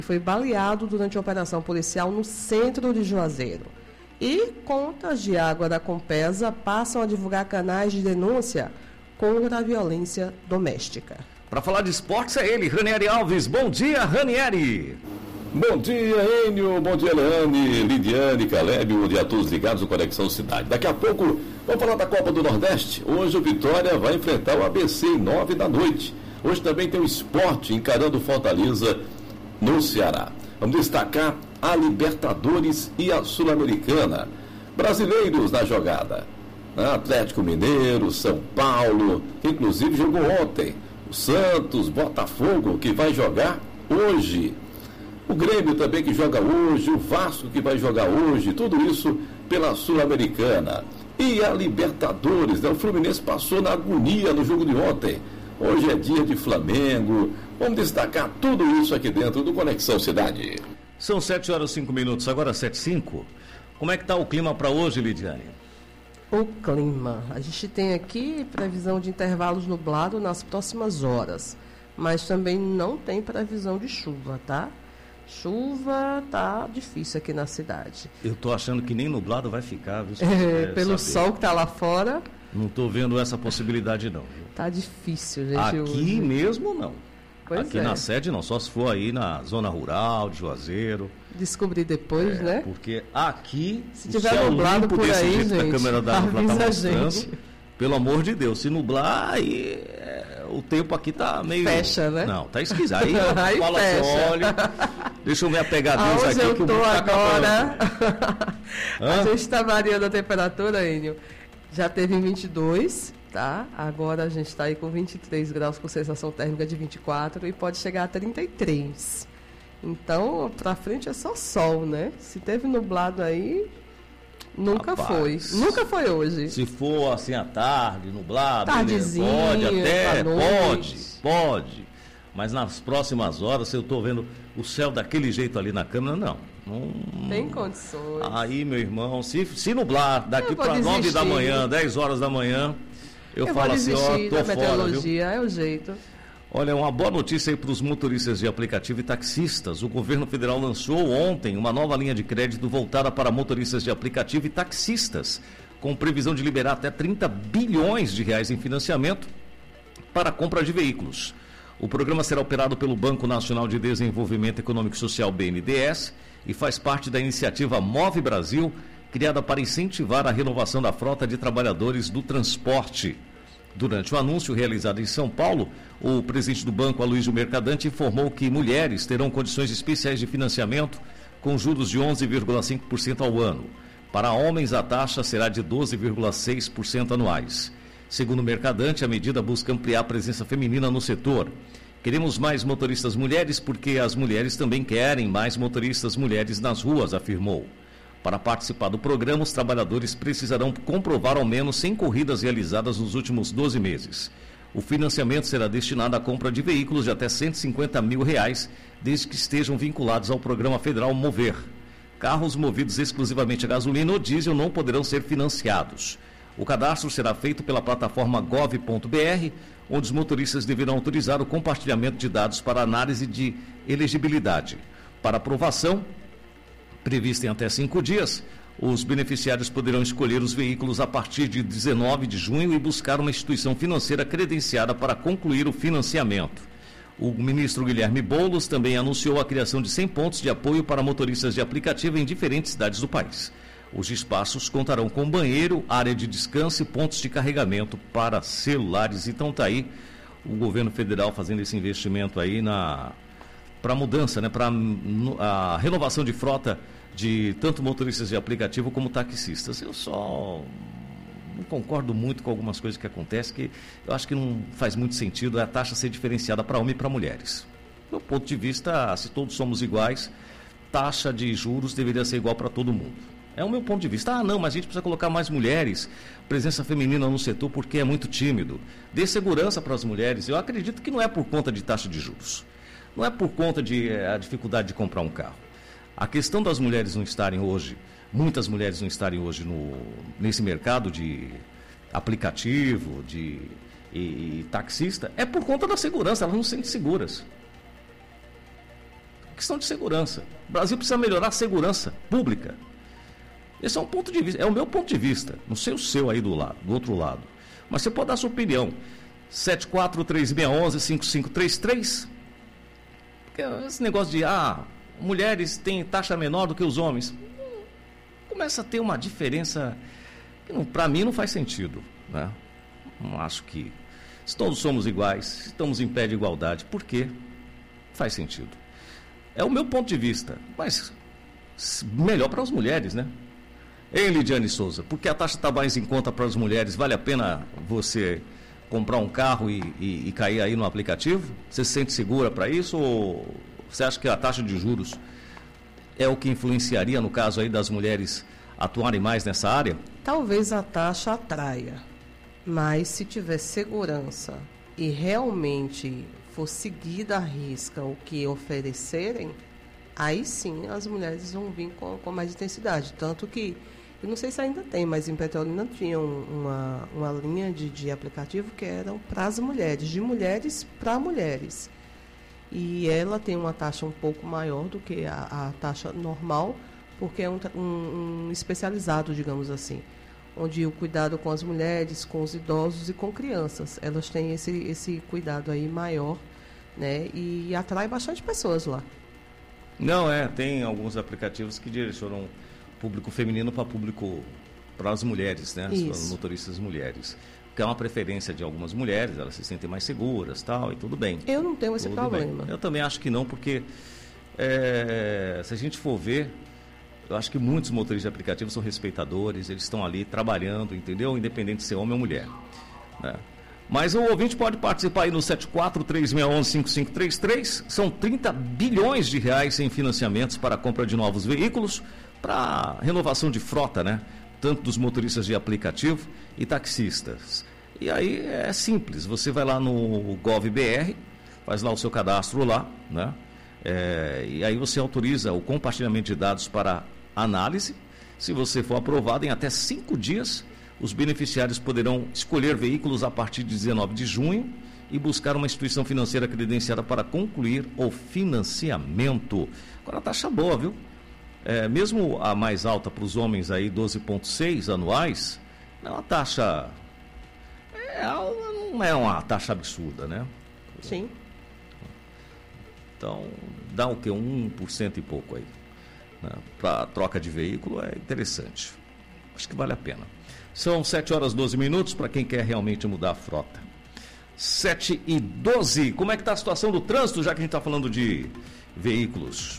foi baleado durante a operação policial no centro de Juazeiro. E contas de água da Compesa passam a divulgar canais de denúncia contra a violência doméstica. Para falar de esportes é ele, Ranieri Alves. Bom dia, Ranieri. Bom dia, Enio. Bom dia, Leane, Lidiane, Caleb. Bom dia a todos ligados no Conexão Cidade. Daqui a pouco vamos falar da Copa do Nordeste. Hoje o Vitória vai enfrentar o ABC em 9 da noite. Hoje também tem o Sport encarando o Fortaleza no Ceará. Vamos destacar a Libertadores e a Sul-Americana. Brasileiros na jogada. Atlético Mineiro, São Paulo, que inclusive jogou ontem. O Santos, Botafogo, que vai jogar hoje. O Grêmio também que joga hoje, o Vasco que vai jogar hoje, tudo isso pela Sul-Americana. E a Libertadores, né? O Fluminense passou na agonia no jogo de ontem. Hoje é dia de Flamengo. Vamos destacar tudo isso aqui dentro do Conexão Cidade. São 7h05, agora 7h05. Como é que está o clima para hoje, Lidiane? O clima. A gente tem aqui previsão de intervalos nublados nas próximas horas, mas também não tem previsão de chuva, tá? Chuva tá difícil aqui na cidade. Eu tô achando que nem nublado vai ficar, viu? Pelo sol que tá lá fora. Não tô vendo essa possibilidade não, viu? Tá difícil, gente. Aqui hoje. Mesmo não. Pois aqui é. Na sede não, só se for aí na zona rural de Juazeiro. Descobrir depois, né? Porque aqui, se tiver nublado por aí, gente, que a câmera da avisa tá a gente. Pelo amor de Deus, se nublar, aí o tempo aqui tá meio... Fecha, né? Não, tá esquisito. Aí, aí fala fecha. Assim, olha, deixa eu me apegar a Deus aqui eu que o tô mundo tá agora. A gente está variando a temperatura, Enio. Já teve 22, tá? Agora a gente está aí com 23 graus com sensação térmica de 24 e pode chegar a 33. Então, pra frente é só sol, né? Se teve nublado aí... Nunca foi hoje. Se for assim à tarde, nublado, tardezinho, pode até, pode. Mas nas próximas horas, eu estou vendo o céu daquele jeito ali na câmera, não tem condições. Aí, meu irmão, se nublar daqui para 9 da manhã, 10 horas da manhã, eu falo assim, tô fora, viu? É o jeito. Olha, uma boa notícia aí para os motoristas de aplicativo e taxistas. O governo federal lançou ontem uma nova linha de crédito voltada para motoristas de aplicativo e taxistas, com previsão de liberar até 30 bilhões de reais em financiamento para a compra de veículos. O programa será operado pelo Banco Nacional de Desenvolvimento Econômico e Social, BNDES, e faz parte da iniciativa Move Brasil, criada para incentivar a renovação da frota de trabalhadores do transporte. Durante o anúncio realizado em São Paulo, o presidente do banco, Aloysio Mercadante, informou que mulheres terão condições especiais de financiamento com juros de 11,5% ao ano. Para homens, a taxa será de 12,6% anuais. Segundo o Mercadante, a medida busca ampliar a presença feminina no setor. Queremos mais motoristas mulheres porque as mulheres também querem mais motoristas mulheres nas ruas, afirmou. Para participar do programa, os trabalhadores precisarão comprovar ao menos 100 corridas realizadas nos últimos 12 meses. O financiamento será destinado à compra de veículos de até R$150 mil, desde que estejam vinculados ao programa federal Mover. Carros movidos exclusivamente a gasolina ou diesel não poderão ser financiados. O cadastro será feito pela plataforma gov.br, onde os motoristas deverão autorizar o compartilhamento de dados para análise de elegibilidade. Para aprovação, prevista em até 5 dias, os beneficiários poderão escolher os veículos a partir de 19 de junho e buscar uma instituição financeira credenciada para concluir o financiamento. O ministro Guilherme Boulos também anunciou a criação de 100 pontos de apoio para motoristas de aplicativo em diferentes cidades do país. Os espaços contarão com banheiro, área de descanso e pontos de carregamento para celulares. Então está aí o governo federal fazendo esse investimento aí para a mudança, né, para a renovação de frota de tanto motoristas de aplicativo como taxistas. Eu só não concordo muito com algumas coisas que acontecem, que eu acho que não faz muito sentido a taxa ser diferenciada para homem e para mulheres. Do meu ponto de vista, se todos somos iguais, taxa de juros deveria ser igual para todo mundo. É o meu ponto de vista. Não, mas a gente precisa colocar mais mulheres, presença feminina no setor porque é muito tímido. Dê segurança para as mulheres. Eu acredito que não é por conta de taxa de juros. Não é por conta de a dificuldade de comprar um carro. A questão das mulheres não estarem hoje, muitas mulheres não estarem hoje nesse mercado de aplicativo e taxista, é por conta da segurança, elas não se sentem seguras. questão de segurança. O Brasil precisa melhorar a segurança pública. Esse é um ponto de vista, é o meu ponto de vista. Não sei o seu aí do outro lado. Mas você pode dar a sua opinião. 7436115533. Porque esse negócio de mulheres têm taxa menor do que os homens. Começa a ter uma diferença que para mim não faz sentido, né? Não acho que se todos somos iguais, se estamos em pé de igualdade, por quê? Faz sentido. É o meu ponto de vista, mas melhor para as mulheres, né? Ei, Lidiane Souza, porque a taxa está mais em conta para as mulheres, vale a pena você comprar um carro e cair aí no aplicativo? Você se sente segura para isso ou você acha que a taxa de juros é o que influenciaria, no caso aí das mulheres atuarem mais nessa área? Talvez a taxa atraia, mas se tiver segurança e realmente for seguida à risca o que oferecerem, aí sim as mulheres vão vir com mais intensidade. Tanto que, eu não sei se ainda tem, mas em Petrolina tinha uma linha de aplicativo que eram para as mulheres, de mulheres para mulheres. E ela tem uma taxa um pouco maior do que a taxa normal, porque é um especializado, digamos assim, onde o cuidado com as mulheres, com os idosos e com crianças, elas têm esse cuidado aí maior, né? E atrai bastante pessoas lá. Não, tem alguns aplicativos que direcionam público feminino para as mulheres, né? As motoristas mulheres. Que é uma preferência de algumas mulheres, elas se sentem mais seguras, tal, e tudo bem. Eu não tenho esse problema. Bem. Eu também acho que não, porque se a gente for ver, eu acho que muitos motoristas de aplicativos são respeitadores, eles estão ali trabalhando, entendeu? Independente de ser homem ou mulher, né? Mas o ouvinte pode participar aí no 7436115533. São 30 bilhões de reais em financiamentos para a compra de novos veículos, para renovação de frota, né? Tanto dos motoristas de aplicativo e taxistas. E aí é simples, você vai lá no GovBR, faz lá o seu cadastro lá, né? E aí você autoriza o compartilhamento de dados para análise. Se você for aprovado, em até 5 dias, os beneficiários poderão escolher veículos a partir de 19 de junho e buscar uma instituição financeira credenciada para concluir o financiamento. Agora a taxa boa, viu? Mesmo a mais alta para os homens aí, 12,6 anuais, não é uma taxa... não é uma taxa absurda, né? Sim. Então, dá o quê? 1% e pouco aí, né? Para troca de veículo é interessante. Acho que vale a pena. São 7h12 para quem quer realmente mudar a frota. 7h12. Como é que está a situação do trânsito, já que a gente está falando de veículos?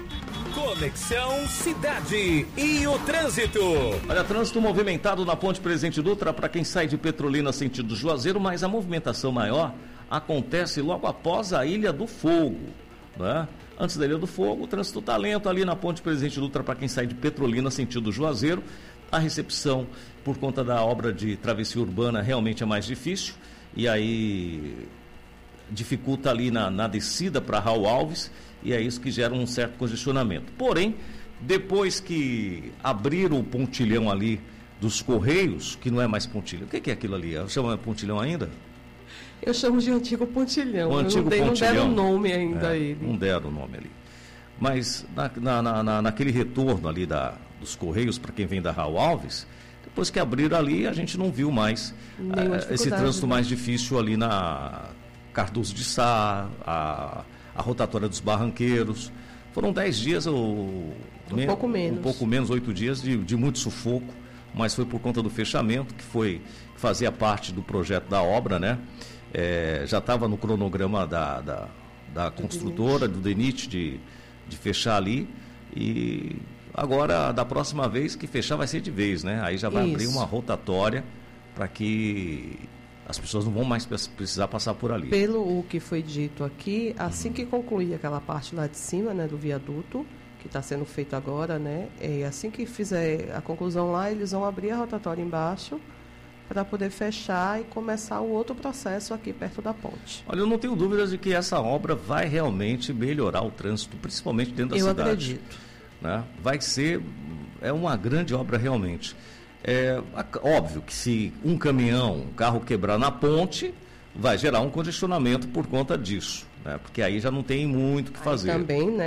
Conexão Cidade e o trânsito. Olha, trânsito movimentado na Ponte Presidente Dutra para quem sai de Petrolina sentido Juazeiro, mas a movimentação maior acontece logo após a Ilha do Fogo, né? Antes da Ilha do Fogo, o trânsito está lento ali na Ponte Presidente Dutra para quem sai de Petrolina sentido Juazeiro. A recepção, por conta da obra de travessia urbana, realmente é mais difícil, e aí dificulta ali na descida para Raul Alves, e é isso que gera um certo congestionamento. Porém, depois que abriram o pontilhão ali dos Correios, que não é mais pontilhão, o que é aquilo ali? Chama pontilhão ainda? Eu chamo de antigo pontilhão. O antigo pontilhão. Não deram nome ainda a ele. Não deram o nome ali. Mas naquele retorno ali dos Correios, para quem vem da Raul Alves, depois que abriram ali, a gente não viu mais esse trânsito mais difícil ali na Cardoso de Sá, a rotatória dos Barranqueiros. Foram 10 dias, um pouco menos, 8 dias de muito sufoco, mas foi por conta do fechamento, que fazia parte do projeto da obra, né? Já estava no cronograma da construtora, do DENIT, de fechar ali, e agora, da próxima vez que fechar, vai ser de vez, né? Aí já vai abrir uma rotatória para que as pessoas não vão mais precisar passar por ali. Pelo que foi dito aqui, assim que concluir aquela parte lá de cima, né, do viaduto, que está sendo feito agora, né? Assim que fizer a conclusão lá, eles vão abrir a rotatória embaixo para poder fechar e começar o outro processo aqui perto da ponte. Olha, eu não tenho dúvidas de que essa obra vai realmente melhorar o trânsito, principalmente dentro da cidade. Eu acredito. Né? Vai ser uma grande obra realmente. Óbvio que se um carro quebrar na ponte, vai gerar um congestionamento por conta disso, né? Porque aí já não tem muito o que fazer. Também, né?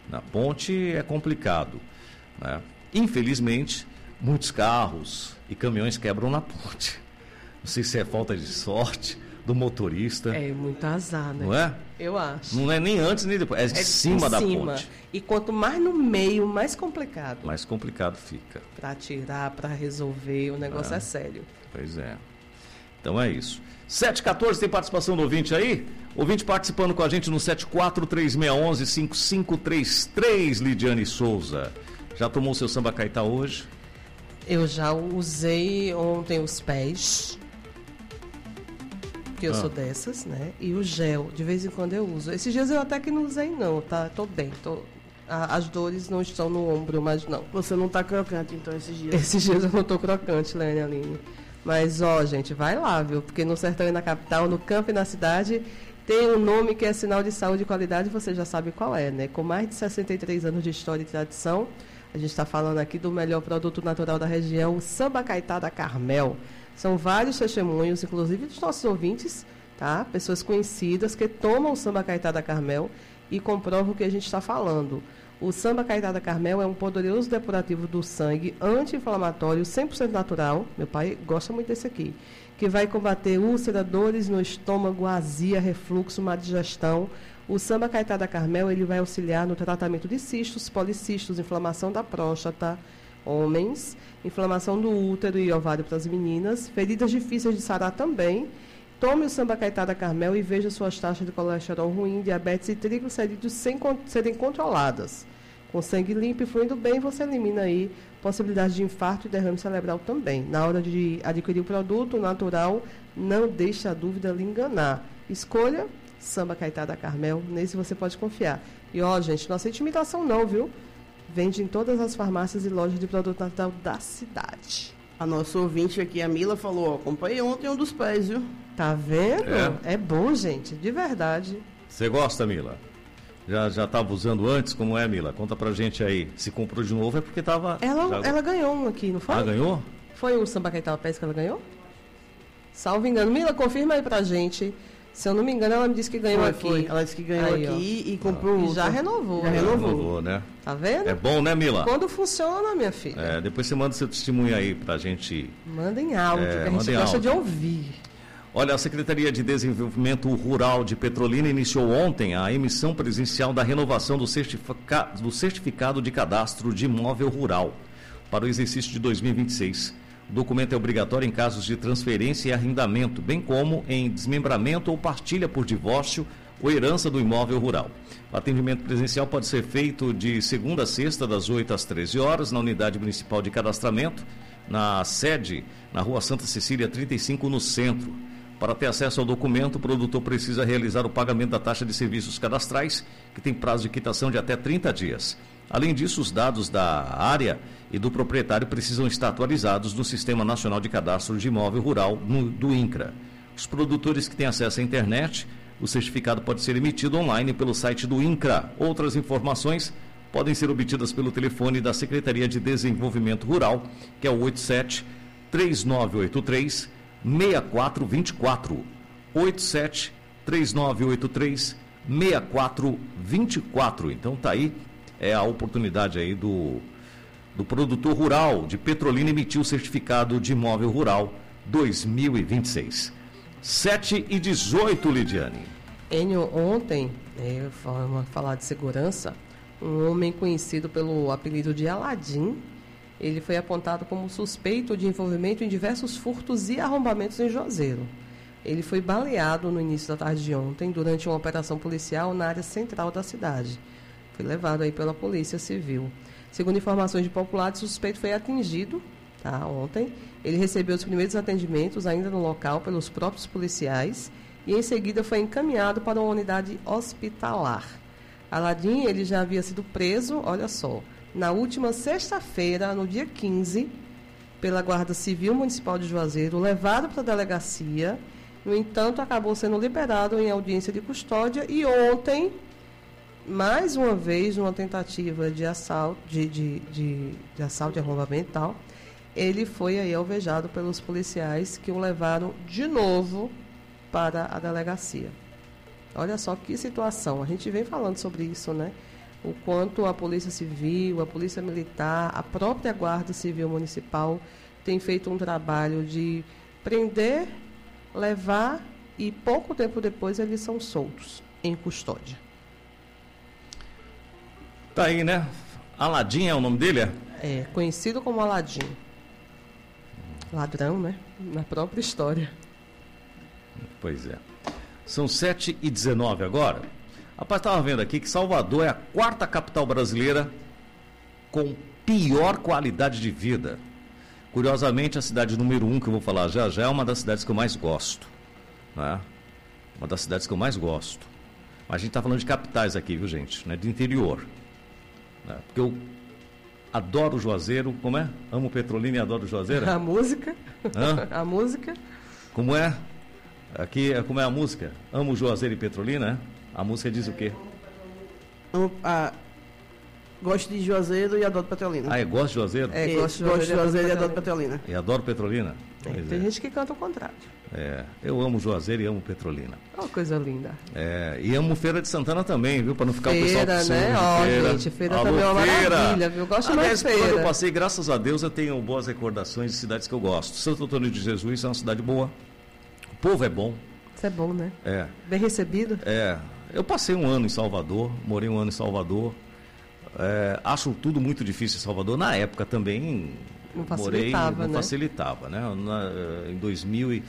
Na ponte é complicado, né? Infelizmente, muitos carros e caminhões quebram na ponte. Não sei se é falta de sorte do motorista. É muito azar, né? Não é? Eu acho. Não é nem antes nem depois, é de cima da ponte. E quanto mais no meio, mais complicado. Mais complicado fica. Para tirar, para resolver, o negócio é sério. Pois é. Então é isso. 7h14, tem participação do ouvinte aí? Ouvinte participando com a gente no 743615533, Lidiane Souza. Já tomou o seu samba caetá hoje? Eu já usei ontem os pés, que eu sou dessas, né? E o gel, de vez em quando eu uso. Esses dias eu até que não usei não, tá? Tô bem, as dores não estão no ombro, mas não. Você não tá crocante, então, esses dias? Esses dias eu não tô crocante, Lene Aline. Mas, gente, vai lá, viu? Porque no sertão e na capital, no campo e na cidade, tem um nome que é sinal de saúde e qualidade, você já sabe qual é, né? Com mais de 63 anos de história e tradição, a gente está falando aqui do melhor produto natural da região, o Samba Caetá da Carmel. São vários testemunhos, inclusive dos nossos ouvintes, tá? Pessoas conhecidas que tomam o Samba Caetá da Carmel e comprovam o que a gente está falando. O Samba Caetá da Carmel é um poderoso depurativo do sangue, anti-inflamatório, 100% natural, meu pai gosta muito desse aqui, que vai combater úlcera, dores no estômago, azia, refluxo, má digestão. O Samba Caetá da Carmel ele vai auxiliar no tratamento de cistos, policistos, inflamação da próstata, homens, inflamação do útero e ovário para as meninas, feridas difíceis de sarar também. Tome o Samba Caetá da Carmel e veja suas taxas de colesterol ruim, diabetes e triglicerídeos serem controladas. Com sangue limpo e fluindo bem, você elimina aí possibilidade de infarto e derrame cerebral também. Na hora de adquirir o produto natural, não deixe a dúvida lhe enganar. Escolha Samba Caetá da Carmel, nesse você pode confiar. E, gente, não aceite imitação não, viu? Vende em todas as farmácias e lojas de produto natural da cidade. A nossa ouvinte aqui, a Mila, falou, acompanhei ontem um dos pés, viu? Tá vendo? É bom, gente, de verdade. Você gosta, Mila? Já estava usando antes? Como é, Mila? Conta pra gente aí. Se comprou de novo é porque estava... Ela ganhou um aqui, não foi? Ah, ganhou? Foi o Samba Caetá Pés que ela ganhou? Salvo engano. Mila, confirma aí pra gente. Se eu não me engano, ela me disse que ganhou aqui. Foi. Ela disse que ganhou aí, aqui e comprou outro. Já renovou. Já renovou, né? Tá vendo? É bom, né, Mila? Quando funciona, minha filha. Depois você manda seu testemunho aí pra gente. Manda em áudio, que a gente gosta de ouvir. Olha, a Secretaria de Desenvolvimento Rural de Petrolina iniciou ontem a emissão presencial da renovação do certificado de cadastro de imóvel rural para o exercício de 2026. O documento é obrigatório em casos de transferência e arrendamento, bem como em desmembramento ou partilha por divórcio ou herança do imóvel rural. O atendimento presencial pode ser feito de segunda a sexta, das 8 às 13 horas, na Unidade Municipal de Cadastramento, na sede, na Rua Santa Cecília 35, no centro. Para ter acesso ao documento, o produtor precisa realizar o pagamento da taxa de serviços cadastrais, que tem prazo de quitação de até 30 dias. Além disso, os dados da área e do proprietário precisam estar atualizados no Sistema Nacional de Cadastro de Imóvel Rural, do INCRA. Os produtores que têm acesso à internet, o certificado pode ser emitido online pelo site do INCRA. Outras informações podem ser obtidas pelo telefone da Secretaria de Desenvolvimento Rural, que é o 87-3983-6424. 87-3983-6424. Então tá aí, é a oportunidade aí do produtor rural de Petrolina emitir o certificado de imóvel rural 2026. 7h18, Lidiane. Enio, ontem, vamos falar de segurança, um homem conhecido pelo apelido de Aladim, ele foi apontado como suspeito de envolvimento em diversos furtos e arrombamentos em Juazeiro. Ele foi baleado no início da tarde de ontem, durante uma operação policial na área central da cidade. Foi levado aí pela Polícia Civil. Segundo informações de populares, o suspeito foi atingido ontem. Ele recebeu os primeiros atendimentos ainda no local pelos próprios policiais e em seguida foi encaminhado para uma unidade hospitalar. Aladim, ele já havia sido preso, olha só, na última sexta-feira, no dia 15, pela Guarda Civil Municipal de Juazeiro, levado para a delegacia. No entanto, acabou sendo liberado em audiência de custódia e ontem, mais uma vez, numa tentativa de assalto, de assalto e arrombamento e tal, ele foi aí alvejado pelos policiais que o levaram de novo para a delegacia. Olha só que situação. A gente vem falando sobre isso, né? o quanto a Polícia Civil, a Polícia Militar, a própria Guarda Civil Municipal tem feito um trabalho de prender, levar e pouco tempo depois eles são soltos em custódia. Tá aí, né? Aladim é o nome dele, é? É, conhecido como Aladim. Ladrão, né? Na própria história. Pois é. São 7h19 agora. Rapaz, estava vendo aqui que Salvador é a quarta capital brasileira com pior qualidade de vida. Curiosamente, a cidade número 1, que eu vou falar já é uma das cidades que eu mais gosto. Né? Uma das cidades que eu mais gosto. Mas a gente está falando de capitais aqui, viu, gente? Né? De interior. Né? Porque eu adoro Juazeiro. Como é? Amo Petrolina e adoro Juazeiro? A música. Hã? A música. Como é? Aqui, como é a música? Amo Juazeiro e Petrolina, né? A música diz o quê? Gosto de Juazeiro e adoro Petrolina. Ah, gosto de Juazeiro? Gosto de Juazeiro e adoro Petrolina. E adoro Petrolina? Tem gente que canta o contrário. Eu amo Juazeiro e amo Petrolina. Uma coisa linda. E amo Feira de Santana também, viu? Para não ficar feira, o pessoal né? Gente, feira também é uma maravilha, viu? Gosto mais de feira. Quando eu passei, graças a Deus, eu tenho boas recordações de cidades que eu gosto. Santo Antônio de Jesus é uma cidade boa. O povo é bom. Isso é bom, né? Bem recebido. Eu passei um ano em Salvador, morei um ano em Salvador. Acho tudo muito difícil em Salvador. Na época também não facilitava, não né? facilitava, né? Em 2000 em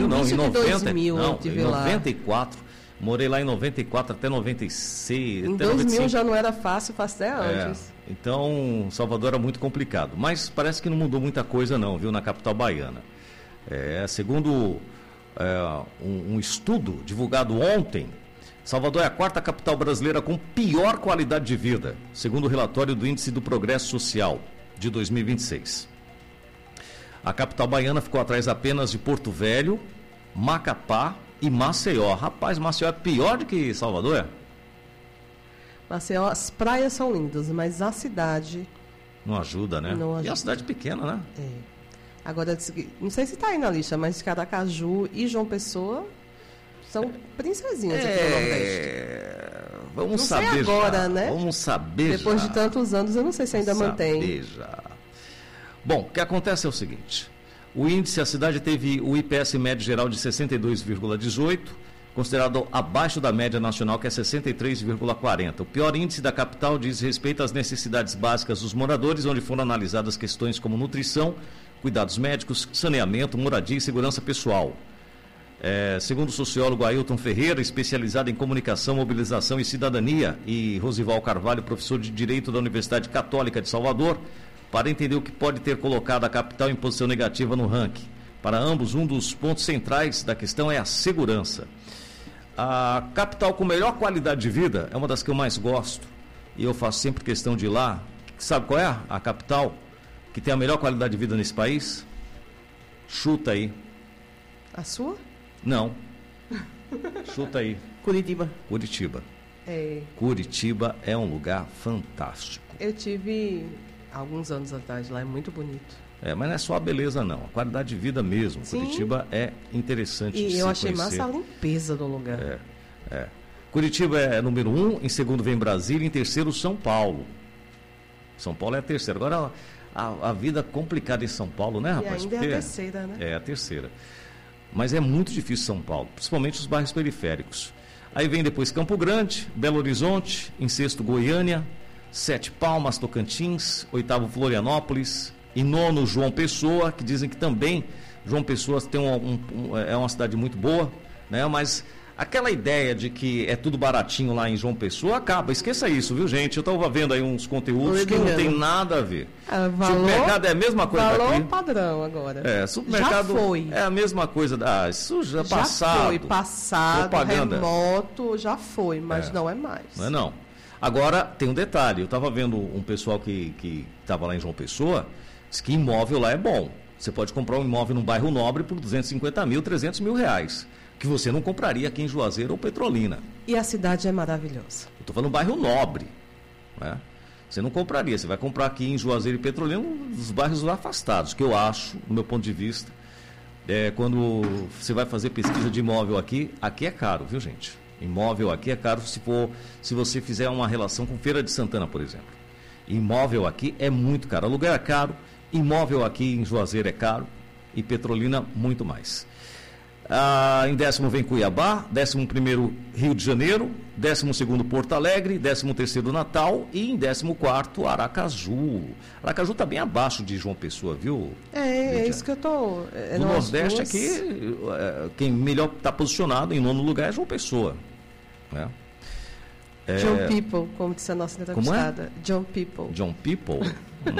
94. Morei lá em 94 até 96. Em até 2000 95. já não era fácil, faz até antes. Então, Salvador era muito complicado. Mas parece que não mudou muita coisa não, viu? Na capital baiana. Segundo um estudo divulgado ontem, Salvador é a quarta capital brasileira com pior qualidade de vida, segundo o relatório do Índice do Progresso Social de 2026. A capital baiana ficou atrás apenas de Porto Velho, Macapá e Maceió. Rapaz, Maceió é pior do que Salvador, é? Maceió, as praias são lindas, mas a cidade... Não ajuda, né? Não ajuda. E é uma cidade pequena, né? Agora, não sei se está aí na lista, mas Caracaju e João Pessoa são princesinhas aqui no Nordeste. Vamos não saber sei agora, já. Né? Vamos saber Depois já. de tantos anos, eu não sei se ainda mantém. Já. Bom, o que acontece é o seguinte. O índice, a cidade teve o IPS médio geral de 62,18, considerado abaixo da média nacional, que é 63,40. O pior índice da capital diz respeito às necessidades básicas dos moradores, onde foram analisadas questões como nutrição, cuidados médicos, saneamento, moradia e segurança pessoal. Segundo o sociólogo Ailton Ferreira, especializado em comunicação, mobilização e cidadania, e Rosival Carvalho, professor de Direito da Universidade Católica de Salvador, para entender o que pode ter colocado a capital em posição negativa no ranking. Para ambos, um dos pontos centrais da questão é a segurança. A capital com melhor qualidade de vida é uma das que eu mais gosto, e eu faço sempre questão de ir lá. Sabe qual é a capital que tem a melhor qualidade de vida nesse país? Chuta aí. A sua? Não. Chuta aí. Curitiba. Curitiba é um lugar fantástico. Eu tive alguns anos atrás lá, é muito bonito. Mas não é só a beleza não, a qualidade de vida mesmo. Sim. Curitiba é interessante de se eu achei conhecer. massa a limpeza do lugar. Curitiba é número 1, em segundo vem Brasília, em terceiro São Paulo. São Paulo é a terceira. Agora a vida complicada em São Paulo, né, rapaz? E ainda é a terceira, né? É a terceira. Mas é muito difícil São Paulo, principalmente os bairros periféricos. Aí vem depois Campo Grande, Belo Horizonte, em sexto Goiânia, Sete Palmas, Tocantins, oitavo Florianópolis, e nono João Pessoa, que dizem que também João Pessoa tem é uma cidade muito boa, né? Mas aquela ideia de que é tudo baratinho lá em João Pessoa acaba, esqueça isso, viu, gente? Eu estava vendo aí uns conteúdos que não tem nada a ver. Supermercado é a mesma coisa valor daqui. Padrão agora. Supermercado já foi. É a mesma coisa. Isso já foi passado, propaganda. Remoto, já foi, mas não é mais. Não é não. Agora, tem um detalhe, eu estava vendo um pessoal que estava lá em João Pessoa, disse que imóvel lá é bom. Você pode comprar um imóvel num bairro nobre por 250 mil, 300 mil reais, que você não compraria aqui em Juazeiro ou Petrolina. E a cidade é maravilhosa. Eu estou falando bairro nobre, né? Você não compraria, você vai comprar aqui em Juazeiro e Petrolina, nos bairros afastados, que eu acho, do meu ponto de vista, quando você vai fazer pesquisa de imóvel aqui é caro, viu, gente? Imóvel aqui é caro se você fizer uma relação com Feira de Santana, por exemplo. Imóvel aqui é muito caro. Aluguel é caro, imóvel aqui em Juazeiro é caro e Petrolina muito mais. Em 10º vem Cuiabá, 11º Rio de Janeiro, 12º Porto Alegre, 13º Natal e em 14º Aracaju. Aracaju está bem abaixo de João Pessoa, viu? É isso que eu estou... No Nordeste aqui, quem melhor está posicionado em 9º lugar é João Pessoa. Né? John People, como disse a nossa entrevistada. Como é? John People. John People?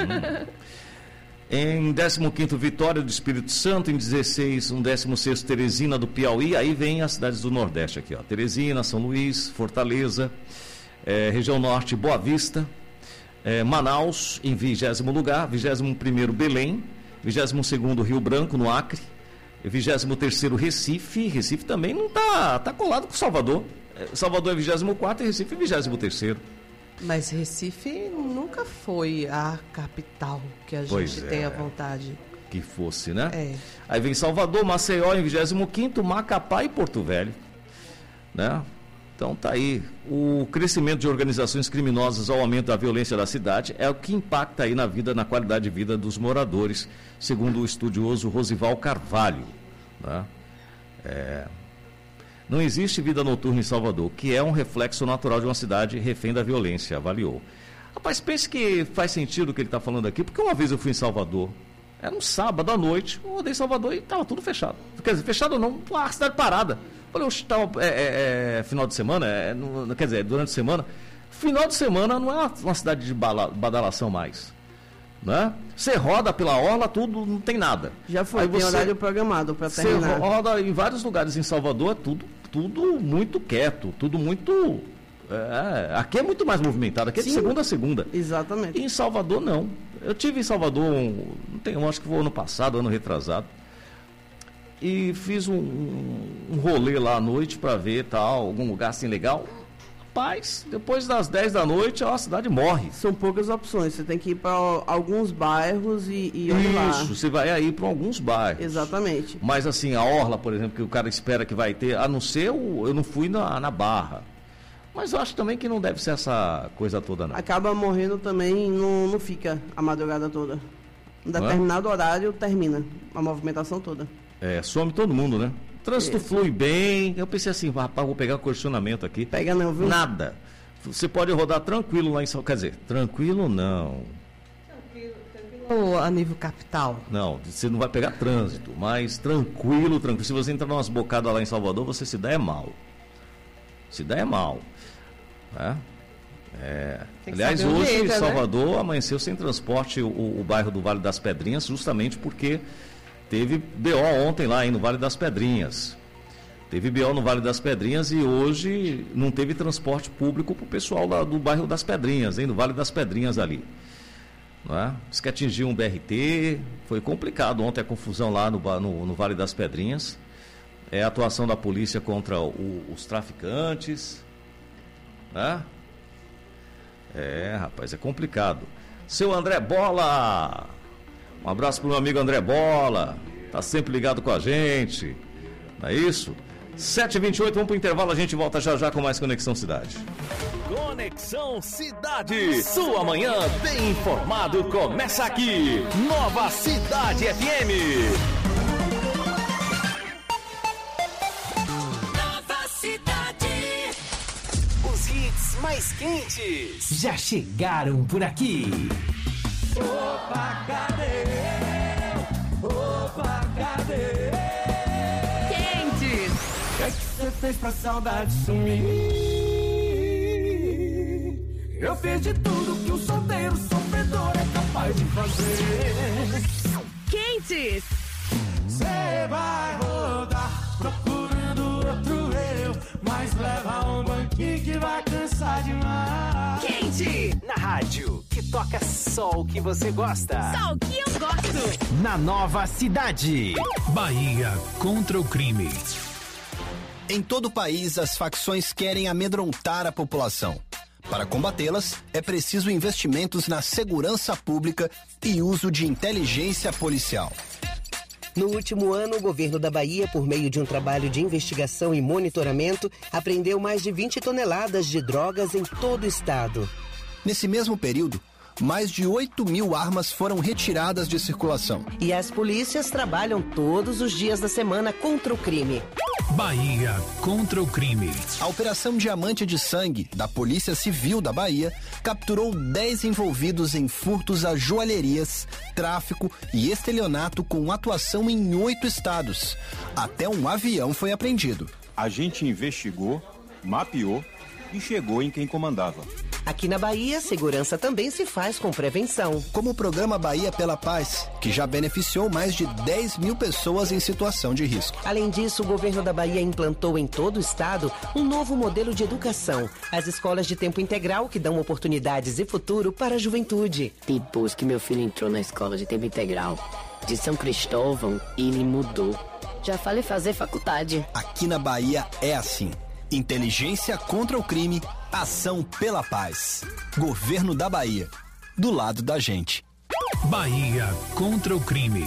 Em 15º, Vitória do Espírito Santo. Em 16, 16º, Teresina do Piauí. Aí vem as cidades do Nordeste aqui, ó. Teresina, São Luís, Fortaleza, região Norte, Boa Vista, Manaus, em 20º lugar. 21º, Belém. 22º, Rio Branco, no Acre. 23º, Recife. Recife também não tá colado com Salvador. Salvador é 24º e Recife é 23º. Mas Recife nunca foi a capital que a gente tem a vontade. Que fosse, né? É. Aí vem Salvador, Maceió em 25º, Macapá e Porto Velho. Né? Então tá aí. O crescimento de organizações criminosas ao aumento da violência da cidade é o que impacta aí na qualidade de vida dos moradores, segundo o estudioso Rosival Carvalho. Né? Não existe vida noturna em Salvador, que é um reflexo natural de uma cidade refém da violência, avaliou. Rapaz, pense que faz sentido o que ele está falando aqui, porque uma vez eu fui em Salvador, era um sábado à noite, eu rodei em Salvador e estava tudo fechado. Quer dizer, fechado ou não, a cidade parada. Falei, final de semana, quer dizer, durante a semana. Final de semana não é uma cidade de badalação mais. Né? Você roda pela orla, tudo, não tem nada. Já foi, tem horário programado para terminar. Você roda em vários lugares em Salvador, tudo muito quieto, tudo muito... aqui é muito mais movimentado, aqui é de segunda a segunda. Exatamente. E em Salvador, não. Eu tive em Salvador, acho que foi ano passado, ano retrasado, e fiz um rolê lá à noite para ver algum lugar assim legal. Rapaz, depois das 10 da noite a cidade morre. São poucas opções, você tem que ir para alguns bairros e olha lá. Isso, você vai aí para alguns bairros. Exatamente. Mas assim, a orla, por exemplo, que o cara espera que vai ter, a não ser, eu não fui na Barra. Mas eu acho também que não deve ser essa coisa toda, não. Acaba morrendo também, não fica a madrugada toda. Em determinado horário termina a movimentação toda. Some todo mundo, né? O trânsito flui bem. Eu pensei assim, rapaz, vou pegar condicionamento aqui. Pega não, viu? Nada. Você pode rodar tranquilo lá em Salvador. Quer dizer, tranquilo não. Tranquilo a nível capital. Não, você não vai pegar trânsito, mas tranquilo. Se você entrar numas bocadas lá em Salvador, você se dá mal. Né? Aliás, hoje Salvador amanheceu sem transporte o bairro do Vale das Pedrinhas, justamente porque teve BO ontem lá no Vale das Pedrinhas. Teve BO no Vale das Pedrinhas e hoje não teve transporte público para o pessoal lá do bairro das Pedrinhas, no Vale das Pedrinhas ali. Não é? Diz que atingiu um BRT, foi complicado ontem a confusão lá no Vale das Pedrinhas. A atuação da polícia contra os traficantes. Né? Rapaz, é complicado. Seu André Bola, um abraço pro meu amigo André Bola, tá sempre ligado com a gente, não é isso? 7h28, vamos pro intervalo, a gente volta já com mais Conexão Cidade. Conexão Cidade, sua manhã bem informado começa aqui, Nova Cidade FM. Nova Cidade. Os hits mais quentes já chegaram por aqui. Opa, cadê? Opa, cadê? Quentes. O que é que você fez pra saudade sumir? Eu fiz de tudo que um solteiro sofredor é capaz de fazer. Quentes. Você vai rodar procurando outro eu, mas leva um banquinho que vai cansar demais. Quente. Na rádio, que toca só o que você gosta. Só o que eu gosto. Na Nova Cidade. Bahia contra o crime. Em todo o país, as facções querem amedrontar a população. Para combatê-las, é preciso investimentos na segurança pública e uso de inteligência policial. No último ano, o governo da Bahia, por meio de um trabalho de investigação e monitoramento, apreendeu mais de 20 toneladas de drogas em todo o estado. Nesse mesmo período, mais de 8.000 armas foram retiradas de circulação. E as polícias trabalham todos os dias da semana contra o crime. Bahia contra o crime. A Operação Diamante de Sangue, da Polícia Civil da Bahia, capturou 10 envolvidos em furtos a joalherias, tráfico e estelionato com atuação em 8 estados. Até um avião foi apreendido. A gente investigou, mapeou e chegou em quem comandava. Aqui na Bahia, segurança também se faz com prevenção. Como o programa Bahia pela Paz, que já beneficiou mais de 10.000 pessoas em situação de risco. Além disso, o governo da Bahia implantou em todo o estado um novo modelo de educação. As escolas de tempo integral que dão oportunidades e futuro para a juventude. Depois que meu filho entrou na escola de tempo integral de São Cristóvão, ele mudou. Já falei fazer faculdade. Aqui na Bahia é assim. Inteligência contra o crime, ação pela paz. Governo da Bahia, do lado da gente. Bahia contra o crime.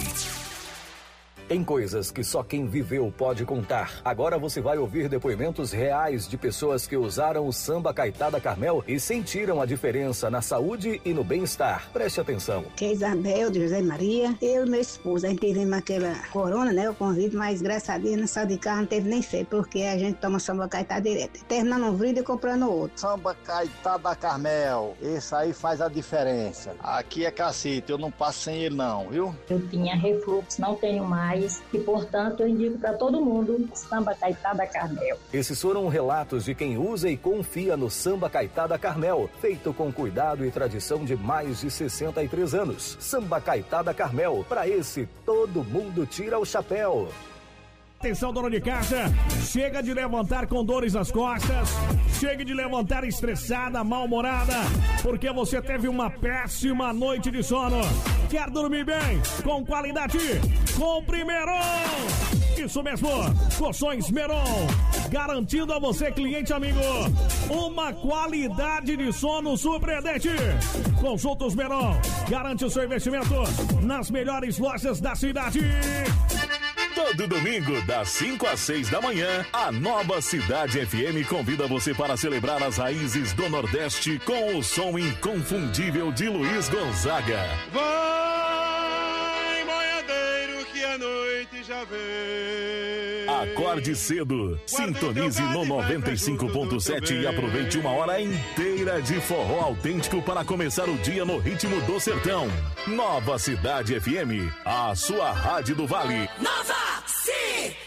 Tem coisas que só quem viveu pode contar. Agora você vai ouvir depoimentos reais de pessoas que usaram o samba Caetada Carmel e sentiram a diferença na saúde e no bem-estar. Preste atenção. Que é Isabel, de José Maria. Eu e meu esposo, a gente tivemos aquela corona, né? O convite, mas graças a Deus, não saiu de carro, não teve nem fé, porque a gente toma samba Caetada direto. Terminando um vídeo e comprando outro. Samba Caetada Carmel, esse aí faz a diferença. Aqui é cacete, eu não passo sem ele não, viu? Eu tinha refluxo, não tenho mais. E, portanto, eu indico para todo mundo samba Caetada Carmel. Esses foram relatos de quem usa e confia no samba Caetada Carmel, feito com cuidado e tradição de mais de 63 anos. Samba Caetada Carmel, para esse todo mundo tira o chapéu. Atenção, dona de casa, chega de levantar com dores nas costas, chega de levantar estressada, mal-humorada, porque você teve uma péssima noite de sono. Quer dormir bem, com qualidade? Compre Meron! Isso mesmo, Colchões Meron, garantindo a você, cliente amigo, uma qualidade de sono surpreendente. Consulta os Meron, garante o seu investimento nas melhores lojas da cidade. Todo domingo, das 5 às 6 da manhã, a Nova Cidade FM convida você para celebrar as raízes do Nordeste com o som inconfundível de Luiz Gonzaga. Vai, boiadeiro, que a noite já vem. Acorde cedo, sintonize no 95.7 e aproveite uma hora inteira de forró autêntico para começar o dia no ritmo do sertão. Nova Cidade FM, a sua rádio do Vale. Nova Cidade!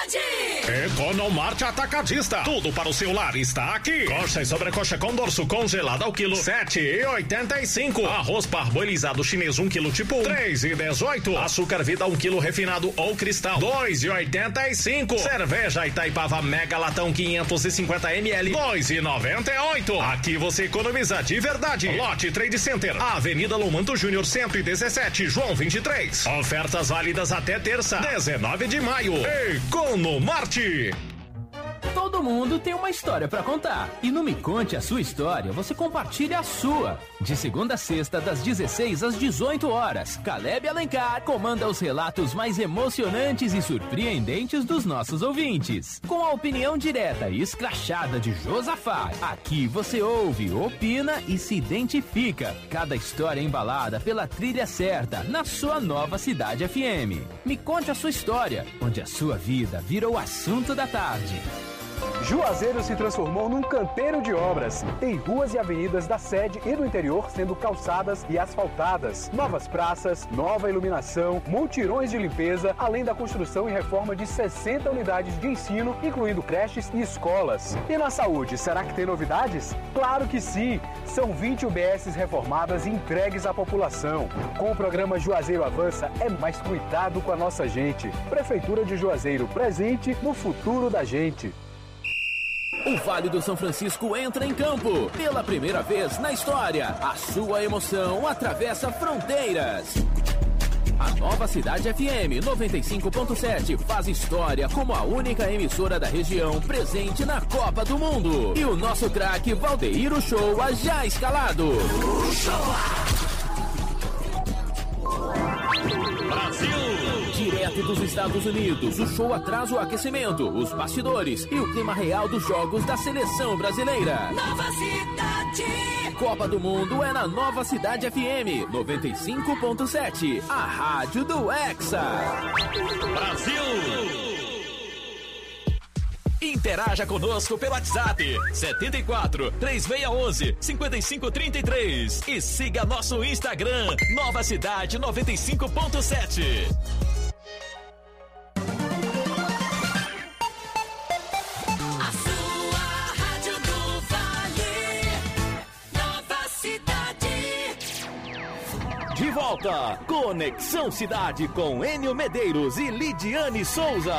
Economarte Atacadista. Tudo para o seu lar está aqui. Coxa e sobrecoxa com dorso congelada ao quilo, 7,85. Arroz parboilizado chinês 1 quilo tipo 1, 3,18. Açúcar Vida 1 quilo refinado ou cristal, 2,85. Cerveja Itaipava Mega Latão 550 ml, 2,98. Aqui você economiza de verdade. Lote Trade Center, Avenida Lomanto Júnior 117, João 23. Ofertas válidas até terça, 19 de maio. Economarte. Todo mundo tem uma história pra contar. E no Me Conte a Sua História, você compartilha a sua. De segunda a sexta, das 16 às 18 horas, Caleb Alencar comanda os relatos mais emocionantes e surpreendentes dos nossos ouvintes. Com a opinião direta e escrachada de Josafá, aqui você ouve, opina e se identifica. Cada história embalada pela trilha certa, na sua Nova Cidade FM. Me Conte a Sua História, onde a sua vida vira o assunto da tarde. Juazeiro se transformou num canteiro de obras. Tem ruas e avenidas da sede e do interior sendo calçadas e asfaltadas. Novas praças, nova iluminação, multirões de limpeza, além da construção e reforma de 60 unidades de ensino, incluindo creches e escolas. E na saúde, será que tem novidades? Claro que sim! São 20 UBSs reformadas e entregues à população. Com o programa Juazeiro Avança, é mais cuidado com a nossa gente. Prefeitura de Juazeiro, presente no futuro da gente. O Vale do São Francisco entra em campo. Pela primeira vez na história, a sua emoção atravessa fronteiras. A Nova Cidade FM 95.7 faz história como a única emissora da região presente na Copa do Mundo. E o nosso craque Valdeir Uchoa já escalado. Brasil! Direto dos Estados Unidos, o show atrás o aquecimento, os bastidores e o clima real dos jogos da seleção brasileira. Nova Cidade. Copa do Mundo é na Nova Cidade FM 95.7, a rádio do Hexa. Brasil! Interaja conosco pelo WhatsApp 74 3611 5533 e siga nosso Instagram Nova Cidade 95.7. A sua rádio do Vale, Nova Cidade. De volta, Conexão Cidade com Enio Medeiros e Lidiane Souza.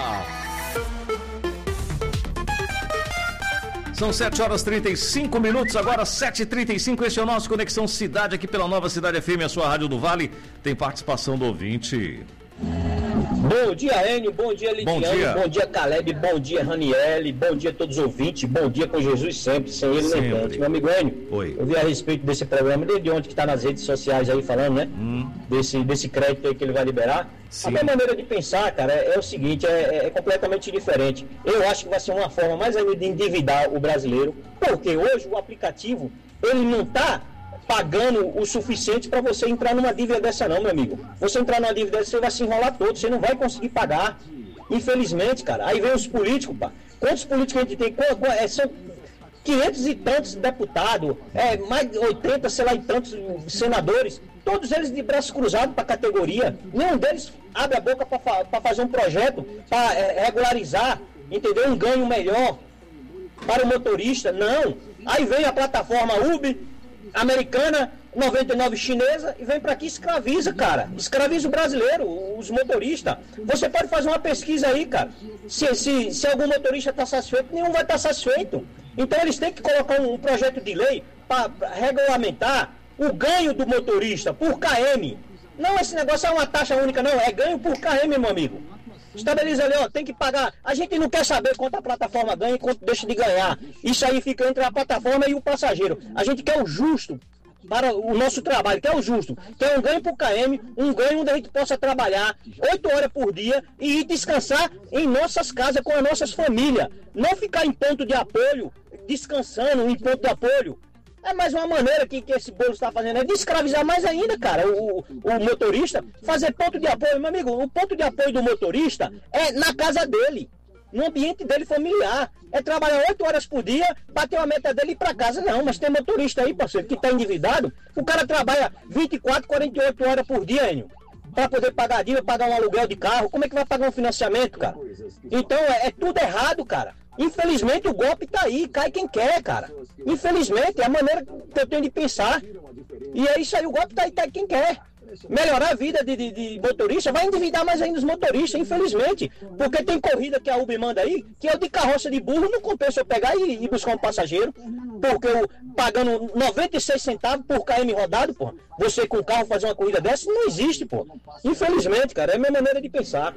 São 7 horas 35 minutos, agora 7h35, este é o nosso Conexão Cidade aqui pela Nova Cidade FM, a sua rádio do Vale. Tem participação do ouvinte. Bom dia, Enio, bom dia, Lidiane, bom dia, Caleb, bom dia, Raniele, bom dia a todos os ouvintes, bom dia com Jesus sempre, sem ele nem tanto. Meu amigo Enio, eu vi a respeito desse programa desde ontem que está nas redes sociais aí falando, né? Desse crédito aí que ele vai liberar. Sim. A minha maneira de pensar, cara, é o seguinte, é completamente diferente. Eu acho que vai ser uma forma mais ainda de endividar o brasileiro, porque hoje o aplicativo, ele não está pagando o suficiente para você entrar numa dívida dessa não, meu amigo. Você entrar numa dívida dessa, você vai se enrolar todo, você não vai conseguir pagar. Infelizmente, cara. Aí vem os políticos, pá. Quantos políticos a gente tem? São 500 e tantos deputados, mais de 80, sei lá, e tantos senadores, todos eles de braços cruzados para a categoria. Nenhum deles abre a boca para fazer um projeto, para regularizar, entendeu? Um ganho melhor para o motorista. Não. Aí vem a plataforma Uber, americana, 99 chinesa, e vem para aqui e escraviza, cara. Escraviza o brasileiro, os motoristas. Você pode fazer uma pesquisa aí, cara. Se algum motorista está satisfeito, nenhum vai estar satisfeito. Então eles têm que colocar um projeto de lei para regulamentar o ganho do motorista por KM. Não, esse negócio é uma taxa única, não. É ganho por KM, meu amigo. Estabeleza ali, ó, tem que pagar. A gente não quer saber quanto a plataforma ganha e quanto deixa de ganhar. Isso aí fica entre a plataforma e o passageiro. A gente quer o justo para o nosso trabalho, quer o justo. Quer um ganho por KM, um ganho onde a gente possa trabalhar 8 horas por dia e ir descansar em nossas casas com as nossas famílias. Não ficar em ponto de apoio, descansando em ponto de apoio. É mais uma maneira que esse bolo está fazendo, é de escravizar mais ainda, cara, o motorista, fazer ponto de apoio. Meu amigo, o ponto de apoio do motorista é na casa dele, no ambiente dele familiar. É trabalhar 8 horas por dia, bater uma meta dele e ir para casa. Não, mas tem motorista aí, parceiro, que está endividado. O cara trabalha 24, 48 horas por dia, Enio, para poder pagar a dívida, pagar um aluguel de carro. Como é que vai pagar um financiamento, cara? Então é tudo errado, cara. Infelizmente o golpe tá aí, cai quem quer, cara. Infelizmente, é a maneira que eu tenho de pensar. E é isso aí, o golpe tá aí, cai quem quer. Melhorar a vida de motorista, vai endividar mais ainda os motoristas, infelizmente. Porque tem corrida que a Uber manda aí, que é o de carroça de burro, não compensa eu pegar e buscar um passageiro. Porque eu pagando 96 centavos por KM rodado, pô, você com o carro fazer uma corrida dessa, não existe, pô. Infelizmente, cara, é a minha maneira de pensar.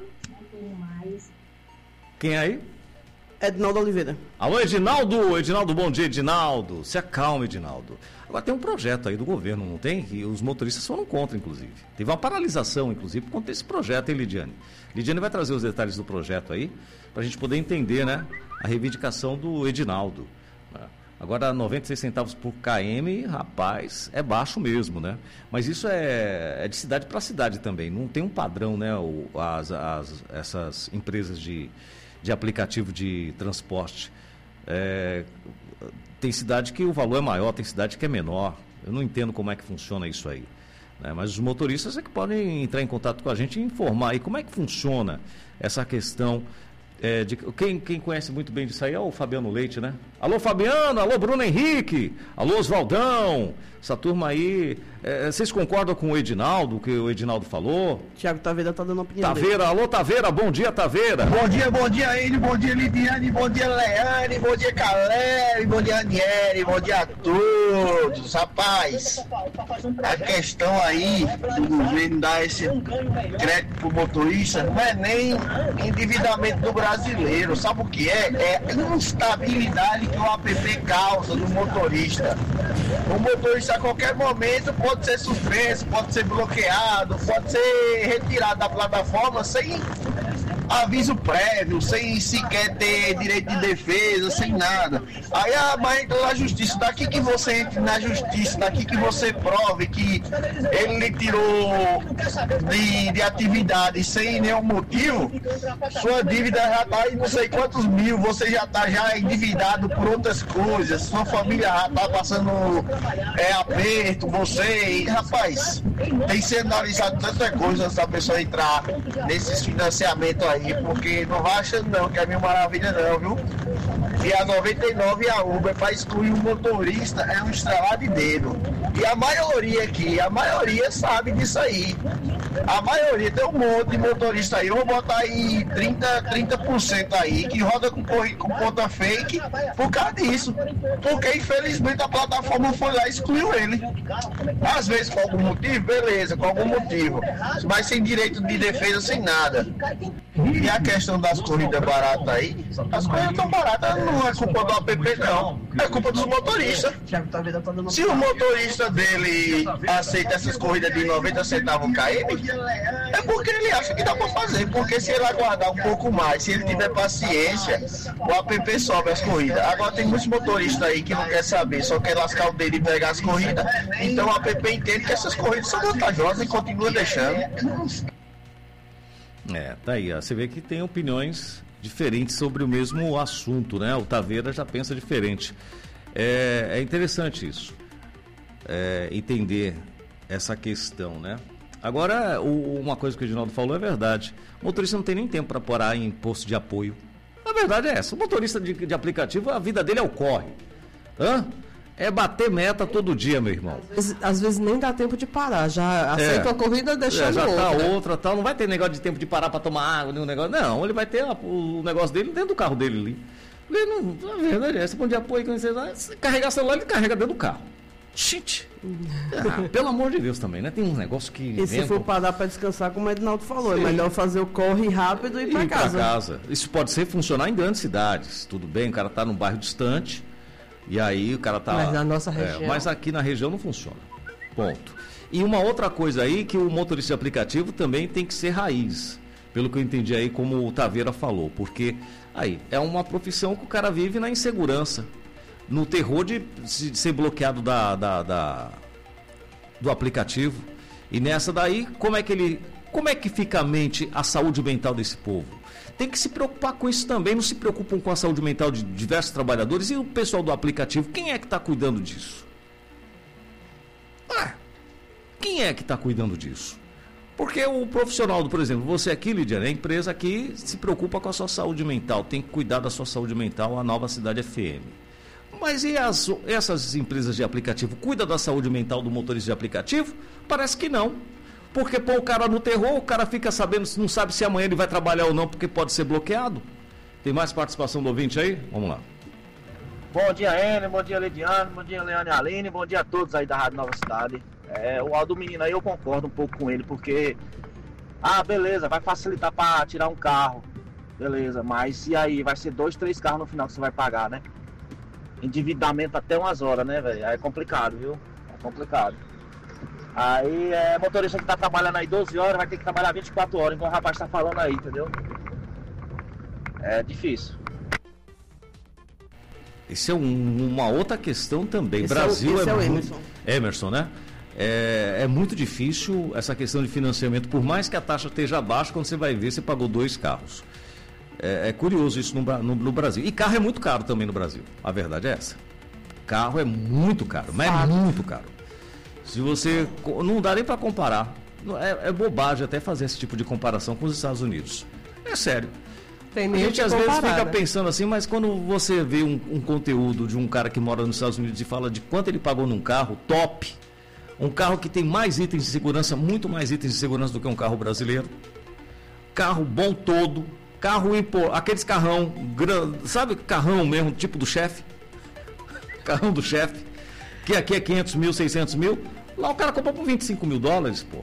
Quem aí? Edinaldo Oliveira. Alô, Edinaldo. Edinaldo, bom dia, Edinaldo. Se acalma, Edinaldo. Agora tem um projeto aí do governo, não tem? Que os motoristas foram contra, inclusive. Teve uma paralisação, inclusive, por conta desse projeto, hein, Lidiane? Lidiane vai trazer os detalhes do projeto aí, pra gente poder entender, né, a reivindicação do Edinaldo. Agora, 96 centavos por KM, rapaz, é baixo mesmo, né? Mas isso é de cidade para cidade também. Não tem um padrão, né? Essas empresas de aplicativo de transporte. Tem cidade que o valor é maior, tem cidade que é menor. Eu não entendo como é que funciona isso aí, né? Mas os motoristas é que podem entrar em contato com a gente e informar aí como é que funciona essa questão. Quem conhece muito bem disso aí é o Fabiano Leite, né? Alô, Fabiano, alô, Bruno Henrique, alô, Oswaldão, essa turma aí. Vocês concordam com o Edinaldo, que o Edinaldo falou? Tiago Taveira tá dando opinião Taveira, dele. Alô, Taveira, bom dia, Taveira. Bom dia, Enio, bom dia, Lidiane, bom dia, Leane, bom dia, Caleb, bom dia, Aniele, bom dia a todos. Rapaz, a questão aí do governo dar esse crédito pro motorista não é nem endividamento do brasileiro, sabe o que é? É instabilidade que o app causa no motorista. O motorista a qualquer momento pode ser suspenso, pode ser bloqueado, pode ser retirado da plataforma sem aviso prévio, sem sequer ter direito de defesa, sem nada. Aí mas entra na justiça, daqui que você entre na justiça, daqui que você prove que ele lhe tirou de atividade sem nenhum motivo, sua dívida já está em não sei quantos mil, você já está já endividado por outras coisas, sua família já está passando aperto, você, rapaz, tem que ser analisado tanta coisa antes da pessoa entrar nesses financiamentos aí, porque não vai achando não que é mil maravilha não, viu? E a 99 e a Uber para excluir o motorista é um estralar de dedo. E a maioria aqui, a maioria sabe disso aí. A maioria tem um monte de motorista aí. Eu vou botar aí 30% aí que roda com conta fake por causa disso. Porque infelizmente a plataforma foi lá e excluiu ele. Às vezes com algum motivo, beleza, com algum motivo. Mas sem direito de defesa, sem nada. E a questão das corridas baratas aí, as corridas tão baratas não é culpa do app não, é culpa dos motoristas. Se o motorista dele aceita essas corridas de 90 centavos km, é porque ele acha que dá para fazer, porque se ele aguardar um pouco mais, se ele tiver paciência, o app sobe as corridas. Agora tem muitos motoristas aí que não quer saber, só quer lascar o dedo e pegar as corridas, então o app entende que essas corridas são vantajosas e continua deixando. Tá aí, ó. Você vê que tem opiniões diferentes sobre o mesmo assunto, né? O Taveira já pensa diferente. É interessante isso, entender essa questão, né? Agora, uma coisa que o Edinaldo falou é verdade. O motorista não tem nem tempo para parar em posto de apoio. A verdade é essa. O motorista de aplicativo, a vida dele é o corre. É bater meta todo dia, meu irmão. Às vezes nem dá tempo de parar, já aceita a corrida deixando já outra. Já tá outra, tal. Não vai ter negócio de tempo de parar para tomar água, nenhum negócio. Não, ele vai ter o negócio dele dentro do carro dele ali. A verdade é essa. Ponto de apoio, quando você carregar o celular, ele carrega dentro do carro. Shit! Pelo amor de Deus também, né? Tem um negócio que... E se for parar para descansar, como o Edinaldo falou, é melhor fazer o corre rápido e ir para casa. Isso pode funcionar em grandes cidades. Tudo bem, o cara tá num bairro distante... E aí o cara tá... Mas na nossa região... mas aqui na região não funciona. Ponto. E uma outra coisa aí, que o motorista de aplicativo também tem que ser raiz. Pelo que eu entendi aí, como o Taveira falou. Porque aí é uma profissão que o cara vive na insegurança. No terror de ser bloqueado do aplicativo. E nessa daí, como é que fica a mente, a saúde mental desse povo? Tem que se preocupar com isso também. Não se preocupam com a saúde mental de diversos trabalhadores. E o pessoal do aplicativo, quem é que está cuidando disso? Quem é que está cuidando disso? Porque o profissional, por exemplo, você aqui, Lidiane, a empresa aqui se preocupa com a sua saúde mental. Tem que cuidar da sua saúde mental, a Nova Cidade FM. Mas e essas empresas de aplicativo cuidam da saúde mental do motorista de aplicativo? Parece que não. Porque põe o cara no terror, o cara fica sabendo, não sabe se amanhã ele vai trabalhar ou não, porque pode ser bloqueado. Tem mais participação do ouvinte aí? Vamos lá. Bom dia, Enio, bom dia, Lidiane, bom dia, Leane e Aline, bom dia a todos aí da Rádio Nova Cidade. O Aldo Menino aí eu concordo um pouco com ele, porque, beleza, vai facilitar para tirar um carro, beleza, mas e aí, vai ser 2, 3 carros no final que você vai pagar, né? Endividamento até umas horas, né, velho? É complicado, viu? É complicado. Aí motorista que tá trabalhando aí 12 horas vai ter que trabalhar 24 horas, igual o rapaz tá falando aí, entendeu? É difícil. Isso é uma outra questão também. Esse Brasil é o muito... Emerson, né? É muito difícil essa questão de financiamento, por mais que a taxa esteja baixa, quando você vai ver, você pagou 2 carros. É curioso isso no Brasil. E carro é muito caro também no Brasil, a verdade é essa. Carro é muito caro, mas é muito caro. Se você... Não dá nem para comparar. É bobagem até fazer esse tipo de comparação com os Estados Unidos. É sério. Tem a gente às vezes fica pensando assim, mas quando você vê um conteúdo de um cara que mora nos Estados Unidos e fala de quanto ele pagou num carro top, um carro que tem mais itens de segurança, muito mais itens de segurança do que um carro brasileiro, carro bom todo, aqueles carrão, sabe carrão mesmo, tipo do chefe? Carrão do chefe, que aqui é 500 mil, 600 mil, lá o cara compra por 25 mil dólares, pô.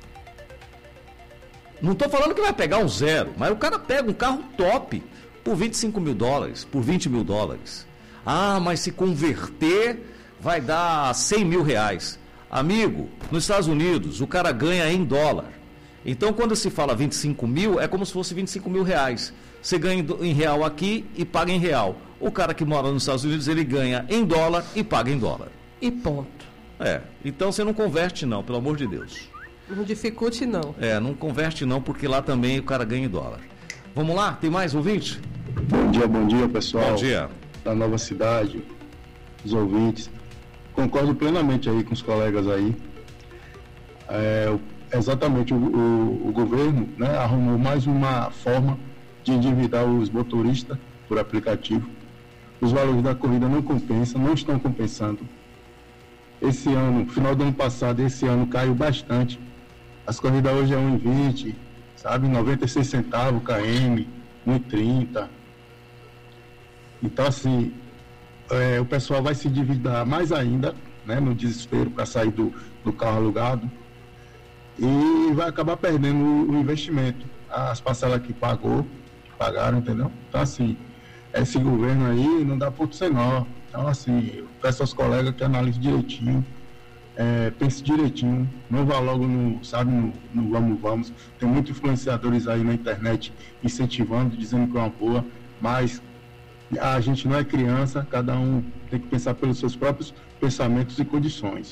Não estou falando que vai pegar um zero, mas o cara pega um carro top por 25 mil dólares, por 20 mil dólares. Mas se converter vai dar 100 mil reais. Amigo, nos Estados Unidos o cara ganha em dólar. Então, quando se fala 25 mil, é como se fosse 25 mil reais. Você ganha em real aqui e paga em real. O cara que mora nos Estados Unidos, ele ganha em dólar e paga em dólar. E ponto. Então você não converte não, pelo amor de Deus. Não dificulte não. Não converte não, porque lá também o cara ganha em dólar. Vamos lá, tem mais ouvinte? Bom dia, pessoal. Bom dia. Da Nova Cidade, os ouvintes. Concordo plenamente aí com os colegas aí. Exatamente, o governo, né, arrumou mais uma forma de endividar os motoristas por aplicativo. Os valores da corrida não compensam, não estão compensando. Esse ano, final do ano passado, esse ano caiu bastante. As corridas hoje é 1,20, sabe, 96 centavos km, 1,30. Então, assim, o pessoal vai se endividar mais ainda, né, no desespero para sair do carro alugado, e vai acabar perdendo o investimento, as parcelas que pagaram, entendeu? Então, assim, esse governo aí não dá ponto sem nó. Então, assim, peço aos colegas que analisem direitinho, pense direitinho, não vá logo no vamos. Tem muitos influenciadores aí na internet incentivando, dizendo que é uma boa, mas a gente não é criança, cada um tem que pensar pelos seus próprios pensamentos e condições.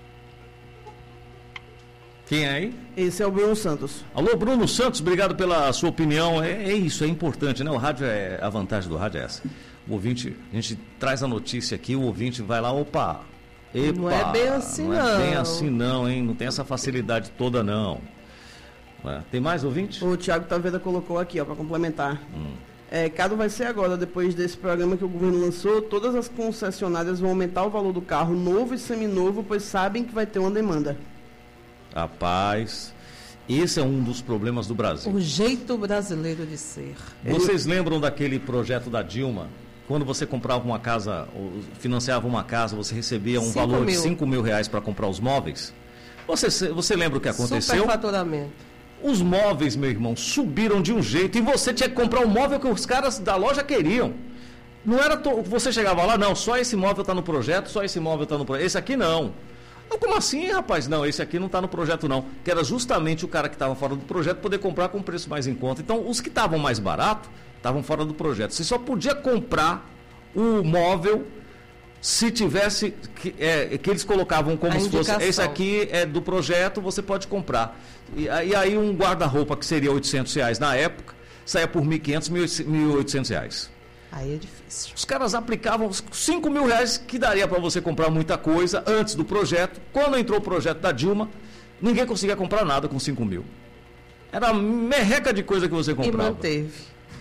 Quem é aí? Esse é o Bruno Santos. Alô, Bruno Santos, obrigado pela sua opinião. É isso, é importante, né? O rádio a vantagem do rádio é essa. O ouvinte, a gente traz a notícia aqui, o ouvinte vai lá, epa, não é bem assim não. Não é bem assim não, hein? Não tem essa facilidade toda não. Tem mais ouvinte? O Thiago Taveira colocou aqui, ó, para complementar. Caso vai ser agora, depois desse programa que o governo lançou, todas as concessionárias vão aumentar o valor do carro novo e seminovo, pois sabem que vai ter uma demanda. Rapaz, esse é um dos problemas do Brasil. O jeito brasileiro de ser. Vocês lembram daquele projeto da Dilma? Quando você comprava uma casa, ou financiava uma casa, você recebia um valor de 5 mil reais para comprar os móveis? Você lembra o que aconteceu? Superfaturamento. Os móveis, meu irmão, subiram de um jeito e você tinha que comprar um móvel que os caras da loja queriam. Não era você chegava lá, não, só esse móvel está no projeto, só esse móvel está no projeto. Esse aqui não. Como assim, rapaz? Não, esse aqui não está no projeto não. Que era justamente o cara que estava fora do projeto poder comprar com preço mais em conta. Então, os que estavam mais barato estavam fora do projeto. Você só podia comprar o móvel se tivesse, que eles colocavam como se fosse, esse aqui é do projeto, você pode comprar. E aí um guarda-roupa que seria R$800 na época, saia por R$1.500, R$1.800. Aí é difícil. Os caras aplicavam R$5 mil que daria para você comprar muita coisa antes do projeto. Quando entrou o projeto da Dilma, ninguém conseguia comprar nada com 5 mil. Era merreca de coisa que você comprava. E manteve.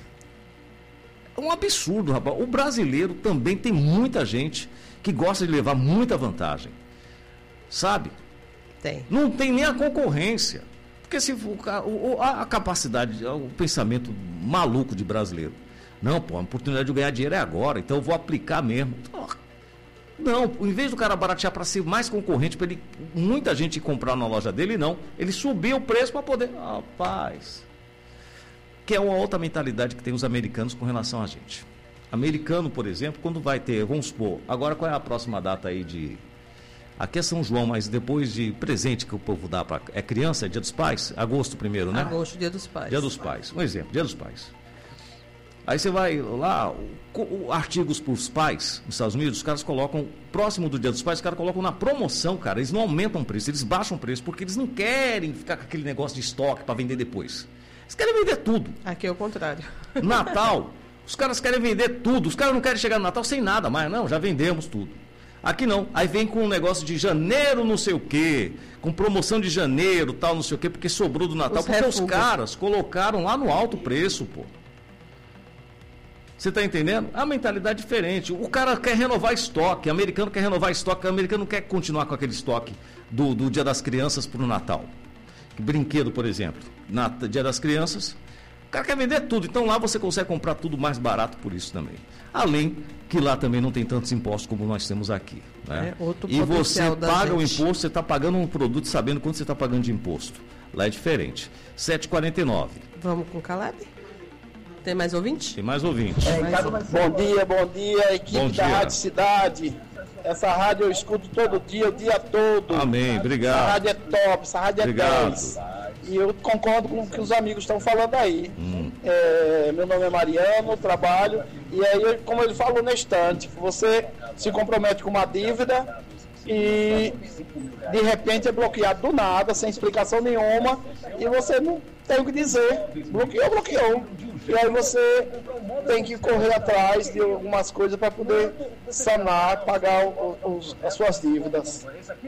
É um absurdo, rapaz. O brasileiro também tem muita gente que gosta de levar muita vantagem. Sabe? Tem. Não tem nem a concorrência. Porque se a capacidade, o pensamento maluco de brasileiro. Não, pô, a oportunidade de ganhar dinheiro é agora, então eu vou aplicar mesmo. Não, em vez do cara baratear para ser mais concorrente, para muita gente comprar na loja dele, não. Ele subiu o preço para poder... Rapaz... Que é uma outra mentalidade que tem os americanos com relação a gente. Americano, por exemplo, quando vai ter, vamos supor, agora qual é a próxima data aí de... Aqui é São João, mas depois de presente que o povo dá para... É criança, é Dia dos Pais? Agosto primeiro, né? Agosto, Dia dos Pais. Dia dos Pais, um exemplo, Dia dos Pais. Aí você vai lá, artigos para os pais, nos Estados Unidos, os caras colocam, próximo do Dia dos Pais, os caras colocam na promoção, cara, eles não aumentam o preço, eles baixam o preço, porque eles não querem ficar com aquele negócio de estoque para vender depois. Eles querem vender tudo. Aqui é o contrário. Natal, os caras querem vender tudo, os caras não querem chegar no Natal sem nada, mas não, já vendemos tudo. Aqui não, aí vem com um negócio de janeiro não sei o quê, com promoção de janeiro, tal, não sei o quê, porque sobrou do Natal, porque os caras colocaram lá no alto preço, pô. Você está entendendo? É uma mentalidade diferente. O cara quer renovar estoque, o americano quer renovar estoque, o americano não quer continuar com aquele estoque do Dia das Crianças para o Natal. Brinquedo, por exemplo, Dia das Crianças, o cara quer vender tudo, então lá você consegue comprar tudo mais barato por isso também. Além que lá também não tem tantos impostos como nós temos aqui. Né? E você paga o imposto, você está pagando um produto sabendo quanto você está pagando de imposto. Lá é diferente. 7h49. Vamos com o Caleb? Tem mais ouvinte? Tem mais ouvinte. Bom dia, equipe da Rádio Cidade. Essa rádio eu escuto todo dia, o dia todo. Amém, obrigado. Essa rádio é top, essa rádio Obrigado. é 10. E eu concordo com o que os amigos estão falando aí. Meu nome é Mariano, trabalho. E aí, como ele falou na estante, você se compromete com uma dívida e de repente é bloqueado do nada, sem explicação nenhuma, e você não tem o que dizer. Bloqueou. E aí você tem que correr atrás de algumas coisas para poder sanar, pagar as suas dívidas.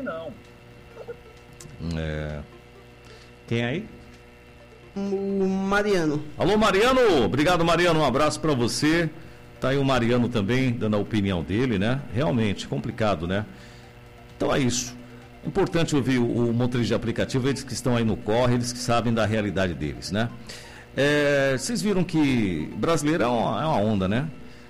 Quem aí? O Mariano. Alô, Mariano. Obrigado, Mariano. Um abraço para você. Tá aí o Mariano também dando a opinião dele, né? Realmente complicado, né? Então é isso. Importante ouvir o motorista de aplicativo, eles que estão aí no corre, eles que sabem da realidade deles, né? Vocês viram que brasileiro é uma onda, né?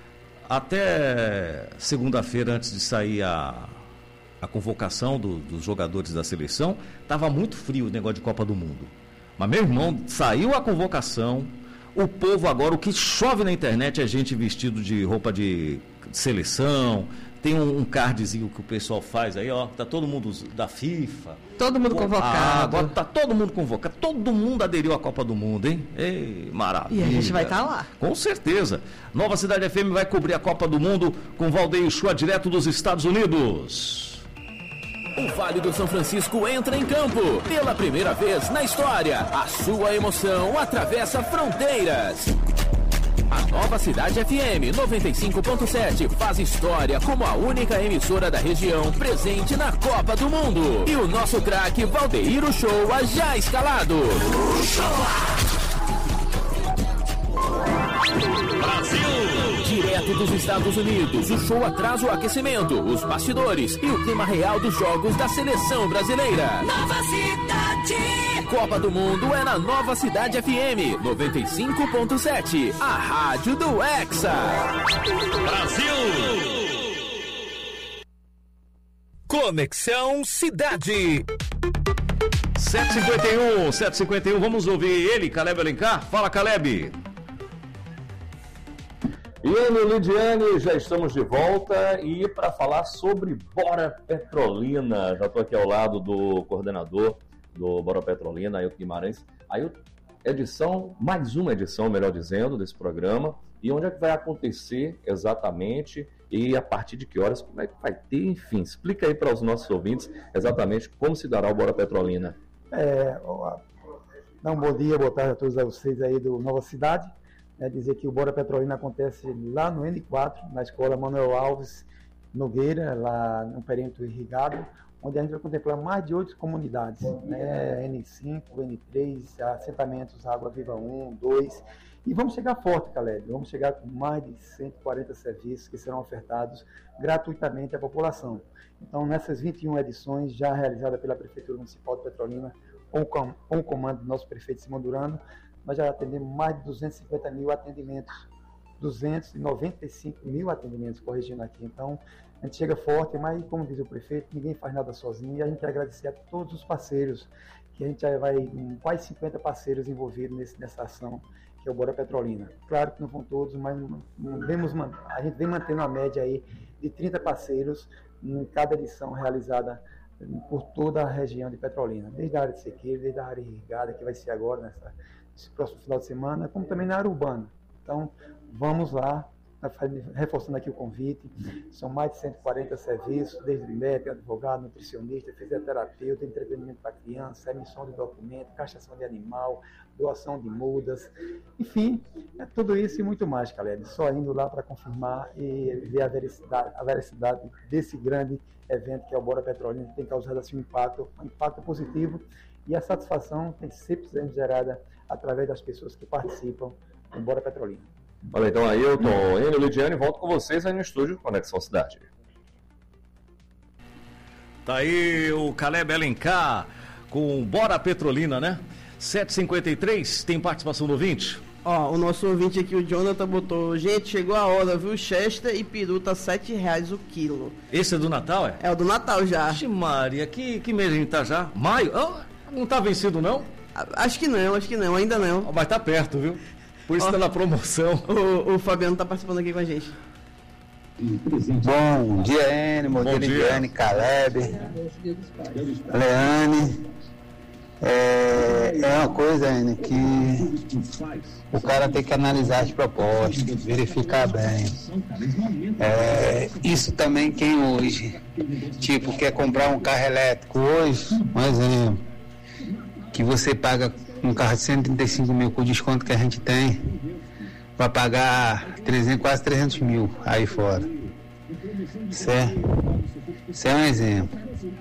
Até segunda-feira, antes de sair a convocação dos jogadores da seleção, estava muito frio o negócio de Copa do Mundo. Mas, meu irmão, saiu a convocação, o povo agora, o que chove na internet é gente vestido de roupa de seleção. Tem um cardzinho que o pessoal faz aí, ó, tá todo mundo da FIFA. Todo mundo convocado. Agora tá todo mundo convocado. Todo mundo aderiu à Copa do Mundo, hein? Ei, maravilha. E a gente vai estar lá. Com certeza. Nova Cidade FM vai cobrir a Copa do Mundo com Valdeir Uchoa, direto dos Estados Unidos. O Vale do São Francisco entra em campo. Pela primeira vez na história, a sua emoção atravessa fronteiras. A Nova Cidade FM 95.7 faz história como a única emissora da região presente na Copa do Mundo. E o nosso craque Valdeir Uchoa já escalado. Brasil! Direto dos Estados Unidos, o show traz o aquecimento, os bastidores e o clima real dos jogos da seleção brasileira. Nova Cidade! Copa do Mundo é na Nova Cidade FM 95.7, a rádio do Hexa. Brasil! Conexão Cidade. 7h51, vamos ouvir ele, Caleb Alencar. Fala, Caleb. Iane, Lidiane, já estamos de volta e para falar sobre Bora Petrolina. Já estou aqui ao lado do coordenador do Bora Petrolina, Ailton Guimarães. Ailton, mais uma edição, melhor dizendo, desse programa. E onde é que vai acontecer exatamente e a partir de que horas, como é que vai ter, enfim. Explica aí para os nossos ouvintes exatamente como se dará o Bora Petrolina. Dá um bom dia, boa tarde a todos vocês aí do Nova Cidade. Dizer que o Bora Petrolina acontece lá no N4, na Escola Manuel Alves Nogueira, lá no perímetro irrigado, onde a gente vai contemplar mais de 8 comunidades, né? N5, N3, assentamentos Água Viva 1, 2, e vamos chegar forte, Caleb, vamos chegar com mais de 140 serviços que serão ofertados gratuitamente à população. Então, nessas 21 edições já realizadas pela Prefeitura Municipal de Petrolina, com o comando do nosso prefeito Simão Durano, nós já atendemos mais de 250 mil atendimentos, 295 mil atendimentos, corrigindo aqui. Então, a gente chega forte, mas, como diz o prefeito, ninguém faz nada sozinho, e a gente quer agradecer a todos os parceiros, que a gente já vai com quase 50 parceiros envolvidos nessa ação, que é o Bora Petrolina. Claro que não vão todos, mas a gente vem mantendo uma média aí de 30 parceiros em cada edição realizada por toda a região de Petrolina, desde a área de sequeiro, desde a área irrigada, que vai ser agora, nesse próximo final de semana, como também na área urbana. Então, vamos lá, reforçando aqui o convite, são mais de 140 serviços, desde médico, advogado, nutricionista, fisioterapeuta, entretenimento para criança, emissão de documento, castração de animal, doação de mudas, enfim, é tudo isso e muito mais, Caleb. Só indo lá para confirmar e ver a veracidade desse grande evento que é o Bora Petrolina, que tem causado assim, um impacto positivo, e a satisfação tem sempre sendo gerada através das pessoas que participam do Bora Petrolina. Olha, então, Ailton, Enio, Lidiane, volto com vocês aí no estúdio Conexão Cidade. Tá aí o Caleb Alencar com Bora Petrolina, né? 7h53, tem participação do ouvinte? O nosso ouvinte aqui, o Jonathan, botou: gente, chegou a hora, viu? Chester e peru tá R$7 o quilo. Esse é do Natal, é? É o do Natal já. Vixe Maria, que mês a gente tá já? Maio? Não tá vencido, não? Acho que não, ainda não. Mas tá perto, viu? Por isso tá na promoção. O Fabiano tá participando aqui com a gente. Bom dia, N, bom dia, Lidiane, Caleb, Leane. É uma coisa, N, que o cara tem que analisar as propostas, verificar bem. Isso também quem hoje, tipo, quer comprar um carro elétrico hoje, um exemplo, que você paga um carro de 135 mil com o desconto que a gente tem, vai pagar quase 300 mil aí fora. Certo? Isso é um exemplo.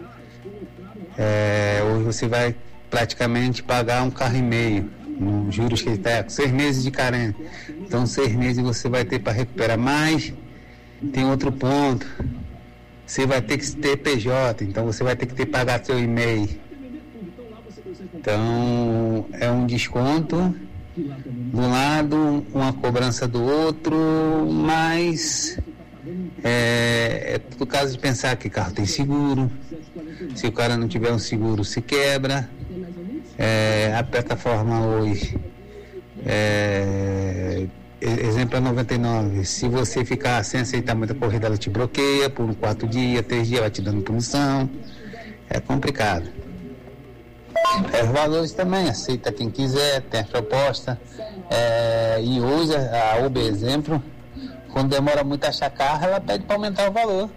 Hoje você vai praticamente pagar um carro e meio, nos juros que ele está, 6 meses de carência. Então 6 meses você vai ter para recuperar. Mas tem outro ponto. Você vai ter que ter PJ, então você vai ter que pagar seu e-mail. Então é um desconto do lado, uma cobrança do outro, mas é por caso de pensar que carro tem seguro. Se o cara não tiver um seguro, se quebra. A plataforma hoje, exemplo é 99. Se você ficar sem aceitar muita corrida, ela te bloqueia por 4 dias, 3 dias, vai te dando punição. É complicado. Os valores também, aceita quem quiser, tem a proposta. E hoje a Uber, exemplo, quando demora muito a achar carro, ela pede para aumentar o valor.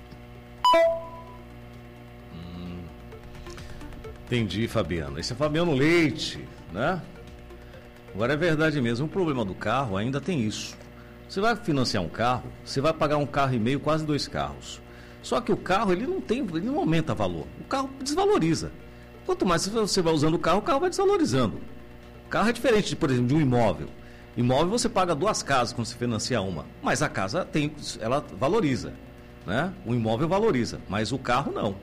Entendi, Fabiano. Esse é Fabiano Leite, né? Agora é verdade mesmo, o problema do carro ainda tem isso. Você vai financiar um carro, você vai pagar um carro e meio, quase 2 carros. Só que o carro, ele não aumenta valor. O carro desvaloriza. Quanto mais você vai usando o carro vai desvalorizando. O carro é diferente, por exemplo, de um imóvel. Imóvel você paga 2 casas quando você financia uma, mas a casa ela valoriza, né? O imóvel valoriza, mas o carro não.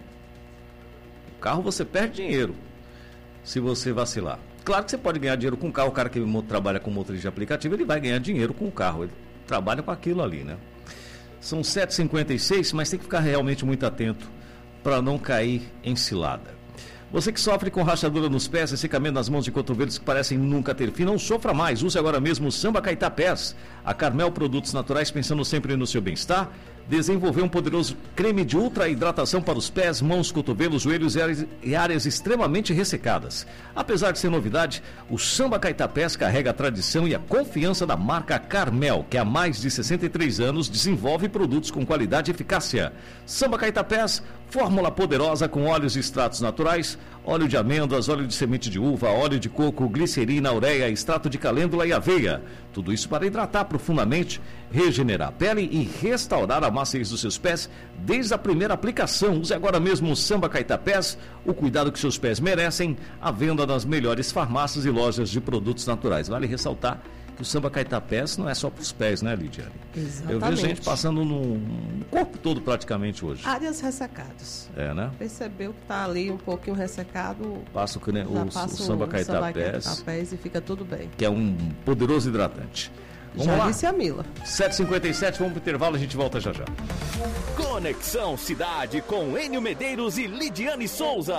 O carro você perde dinheiro se você vacilar. Claro que você pode ganhar dinheiro com o carro. O cara que trabalha com motorista de aplicativo, ele vai ganhar dinheiro com o carro. Ele trabalha com aquilo ali, né? São 7h56, mas tem que ficar realmente muito atento para não cair em cilada. Você que sofre com rachadura nos pés, ressecamento nas mãos e cotovelos que parecem nunca ter fim, não sofra mais. Use agora mesmo o Samba Caetá Pés. A Carmel Produtos Naturais, pensando sempre no seu bem-estar, desenvolveu um poderoso creme de ultra hidratação para os pés, mãos, cotovelos, joelhos e áreas extremamente ressecadas. Apesar de ser novidade, o Samba Caetá Pés carrega a tradição e a confiança da marca Carmel, que há mais de 63 anos desenvolve produtos com qualidade e eficácia. Samba Caetá Pés, fórmula poderosa com óleos e extratos naturais, óleo de amêndoas, óleo de semente de uva, óleo de coco, glicerina, ureia, extrato de calêndula e aveia. Tudo isso para hidratar profundamente, regenerar a pele e restaurar a maciez dos seus pés desde a primeira aplicação. Use agora mesmo o Samba Caetá Pés, o cuidado que seus pés merecem, à venda nas melhores farmácias e lojas de produtos naturais. Vale ressaltar que o Samba Caetá Pés não é só para os pés, né, Lidiane? Exatamente. Eu vejo gente passando no corpo todo praticamente hoje. Áreas ressecadas. Né? Percebeu que está ali um pouquinho ressecado. Passa o Samba Caetá Pés e fica tudo bem. Que é um poderoso hidratante. Vamos já lá? Disse a Mila. 7h57, vamos para o intervalo, a gente volta já já. Conexão Cidade com Enio Medeiros e Lidiane Souza.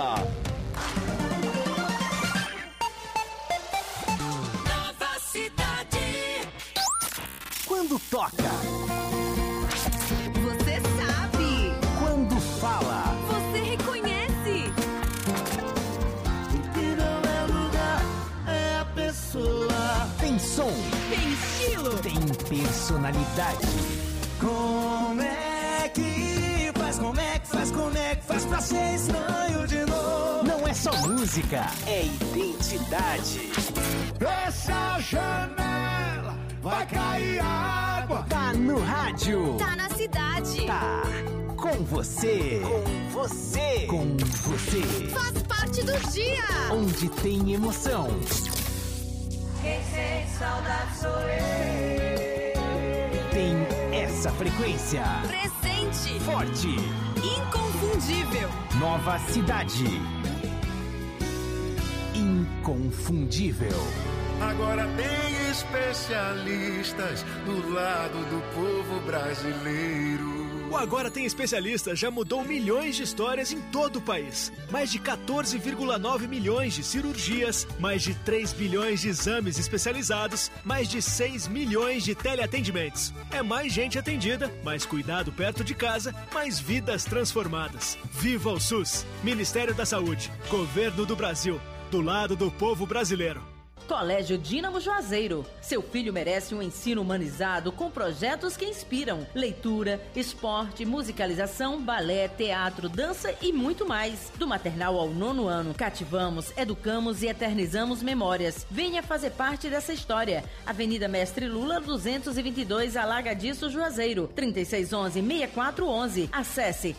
Nova Cidade. Quando toca. Você sabe. Quando fala. Você reconhece. O que não é lugar é a pessoa. Tem som. Tem estilo. Tem personalidade. Como é que faz? Como é que faz? Como é que faz pra ser estranho de novo? Não é só música, é identidade. Fecha a janela, vai cair água. Tá no rádio. Tá na cidade. Tá com você. Com você. Com você. Faz parte do dia. Onde tem emoção. Quem sente saudade sou eu. Tem essa frequência. Presente. Forte. Inconfundível. Nova Cidade. Inconfundível. Agora tem especialistas do lado do povo brasileiro. O Agora Tem Especialista já mudou milhões de histórias em todo o país. Mais de 14,9 milhões de cirurgias, mais de 3 bilhões de exames especializados, mais de 6 milhões de teleatendimentos. É mais gente atendida, mais cuidado perto de casa, mais vidas transformadas. Viva o SUS! Ministério da Saúde, Governo do Brasil, do lado do povo brasileiro. Colégio Dínamo Juazeiro. Seu filho merece um ensino humanizado com projetos que inspiram. Leitura, esporte, musicalização, balé, teatro, dança e muito mais. Do maternal ao 9º ano, cativamos, educamos e eternizamos memórias. Venha fazer parte dessa história. Avenida Mestre Lula, 222, Alagadiço, Juazeiro. 3611-6411. Acesse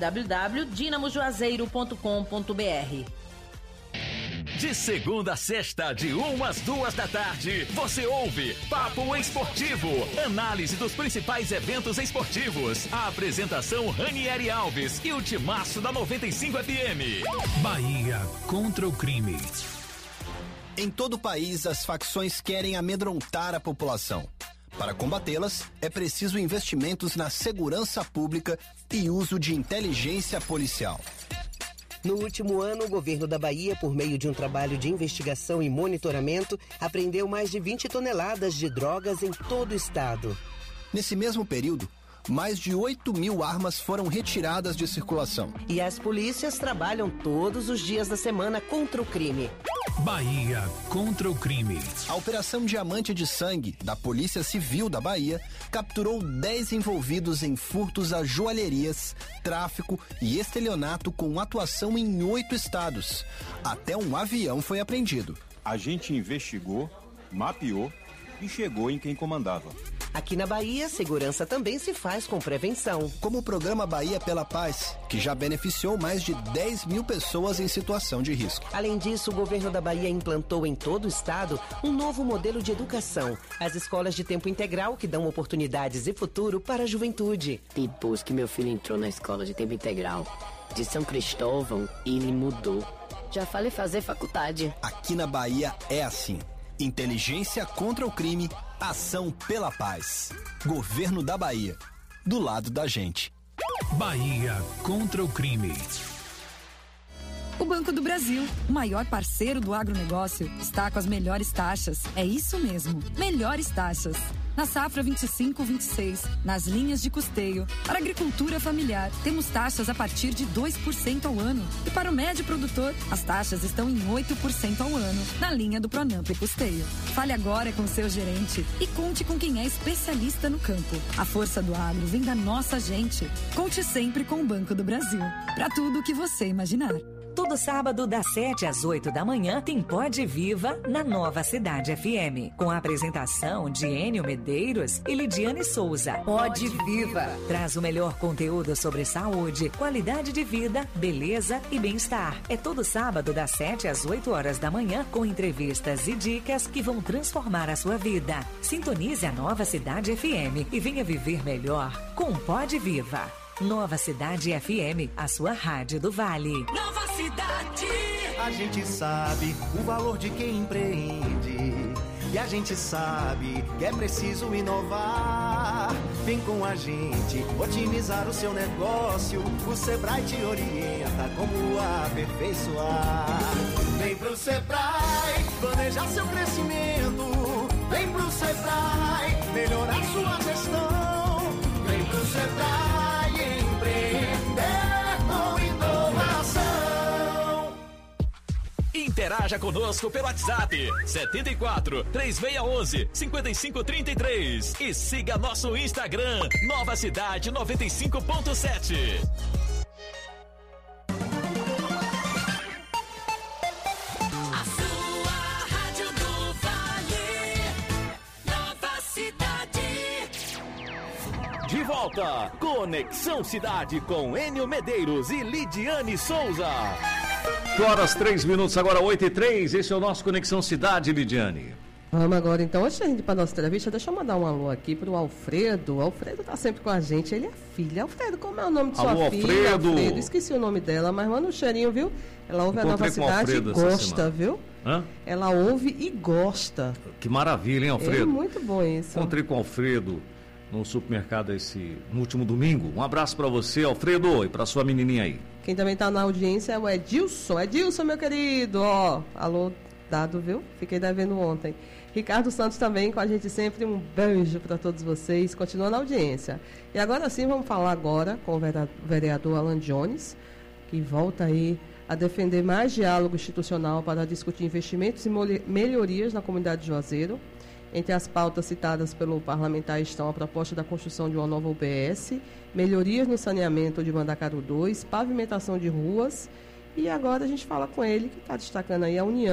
www.dinamojuazeiro.com.br. De segunda a sexta, de 1 às 2 da tarde, você ouve Papo Esportivo, análise dos principais eventos esportivos. A apresentação Ranieri Alves e o timaço da 95 FM. Bahia contra o crime. Em todo o país, as facções querem amedrontar a população. Para combatê-las, é preciso investimentos na segurança pública e uso de inteligência policial. No último ano, o governo da Bahia, por meio de um trabalho de investigação e monitoramento, apreendeu mais de 20 toneladas de drogas em todo o estado. Nesse mesmo período, mais de 8 mil armas foram retiradas de circulação. E as polícias trabalham todos os dias da semana contra o crime. Bahia contra o crime. A Operação Diamante de Sangue, da Polícia Civil da Bahia, capturou 10 envolvidos em furtos a joalherias, tráfico e estelionato com atuação em 8 estados. Até um avião foi apreendido. A gente investigou, mapeou e chegou em quem comandava. Aqui na Bahia, segurança também se faz com prevenção. Como o programa Bahia pela Paz, que já beneficiou mais de 10 mil pessoas em situação de risco. Além disso, o governo da Bahia implantou em todo o estado um novo modelo de educação. As escolas de tempo integral que dão oportunidades e futuro para a juventude. Depois que meu filho entrou na escola de tempo integral de São Cristóvão, ele mudou. Já falei fazer faculdade. Aqui na Bahia é assim. Inteligência contra o crime, ação pela paz. Governo da Bahia, do lado da gente. Bahia contra o crime. O Banco do Brasil, o maior parceiro do agronegócio, está com as melhores taxas. É isso mesmo, melhores taxas. Na safra 25-26, nas linhas de custeio, para a agricultura familiar, temos taxas a partir de 2% ao ano. E para o médio produtor, as taxas estão em 8% ao ano, na linha do Pronamp e Custeio. Fale agora com seu gerente e conte com quem é especialista no campo. A força do agro vem da nossa gente. Conte sempre com o Banco do Brasil, para tudo o que você imaginar. Todo sábado, das 7 às 8 da manhã, tem Pode Viva na Nova Cidade FM. Com a apresentação de Enio Medeiros e Lidiane Souza. Pode Viva traz o melhor conteúdo sobre saúde, qualidade de vida, beleza e bem-estar. É todo sábado, das 7 às 8 horas da manhã, com entrevistas e dicas que vão transformar a sua vida. Sintonize a Nova Cidade FM e venha viver melhor com Pode Viva. Nova Cidade FM, a sua rádio do Vale. Nova Cidade. A gente sabe o valor de quem empreende. E a gente sabe que é preciso inovar. Vem com a gente otimizar o seu negócio. O Sebrae te orienta como aperfeiçoar. Vem pro Sebrae planejar seu crescimento. Vem pro Sebrae melhorar sua gestão. Vem pro Sebrae Interaja conosco pelo WhatsApp 74 3611 5533 e siga nosso Instagram Nova Cidade 95.7. A sua rádio do Vale, Nova Cidade. De volta, Conexão Cidade com Enio Medeiros e Lidiane Souza. 8h03, agora 8h03, esse é o nosso Conexão Cidade, Lidiane. Vamos agora então, antes de a gente ir para a nossa entrevista, deixa eu mandar um alô aqui pro Alfredo. O Alfredo tá sempre com a gente, ele é filho. Alfredo, como é o nome de sua filha? Alfredo, esqueci o nome dela, mas manda um cheirinho, viu? Ela ouve a Nova Cidade e gosta, viu? Hã? Ela ouve e gosta. Que maravilha, hein, Alfredo? É muito bom isso. Encontrei com o Alfredo no supermercado no último domingo. Um abraço para você, Alfredo, e para sua menininha aí. Quem também está na audiência é o Edilson. Edilson, meu querido, ó, alô, dado, viu? Fiquei devendo ontem. Ricardo Santos também com a gente sempre. Um beijo para todos vocês. Continua na audiência. E agora sim, vamos falar agora com o vereador Alan Jones, que volta aí a defender mais diálogo institucional para discutir investimentos e melhorias na comunidade de Juazeiro. Entre as pautas citadas pelo parlamentar estão a proposta da construção de uma nova UBS, melhorias no saneamento de Mandacaru 2, pavimentação de ruas. E agora a gente fala com ele, que está destacando aí a união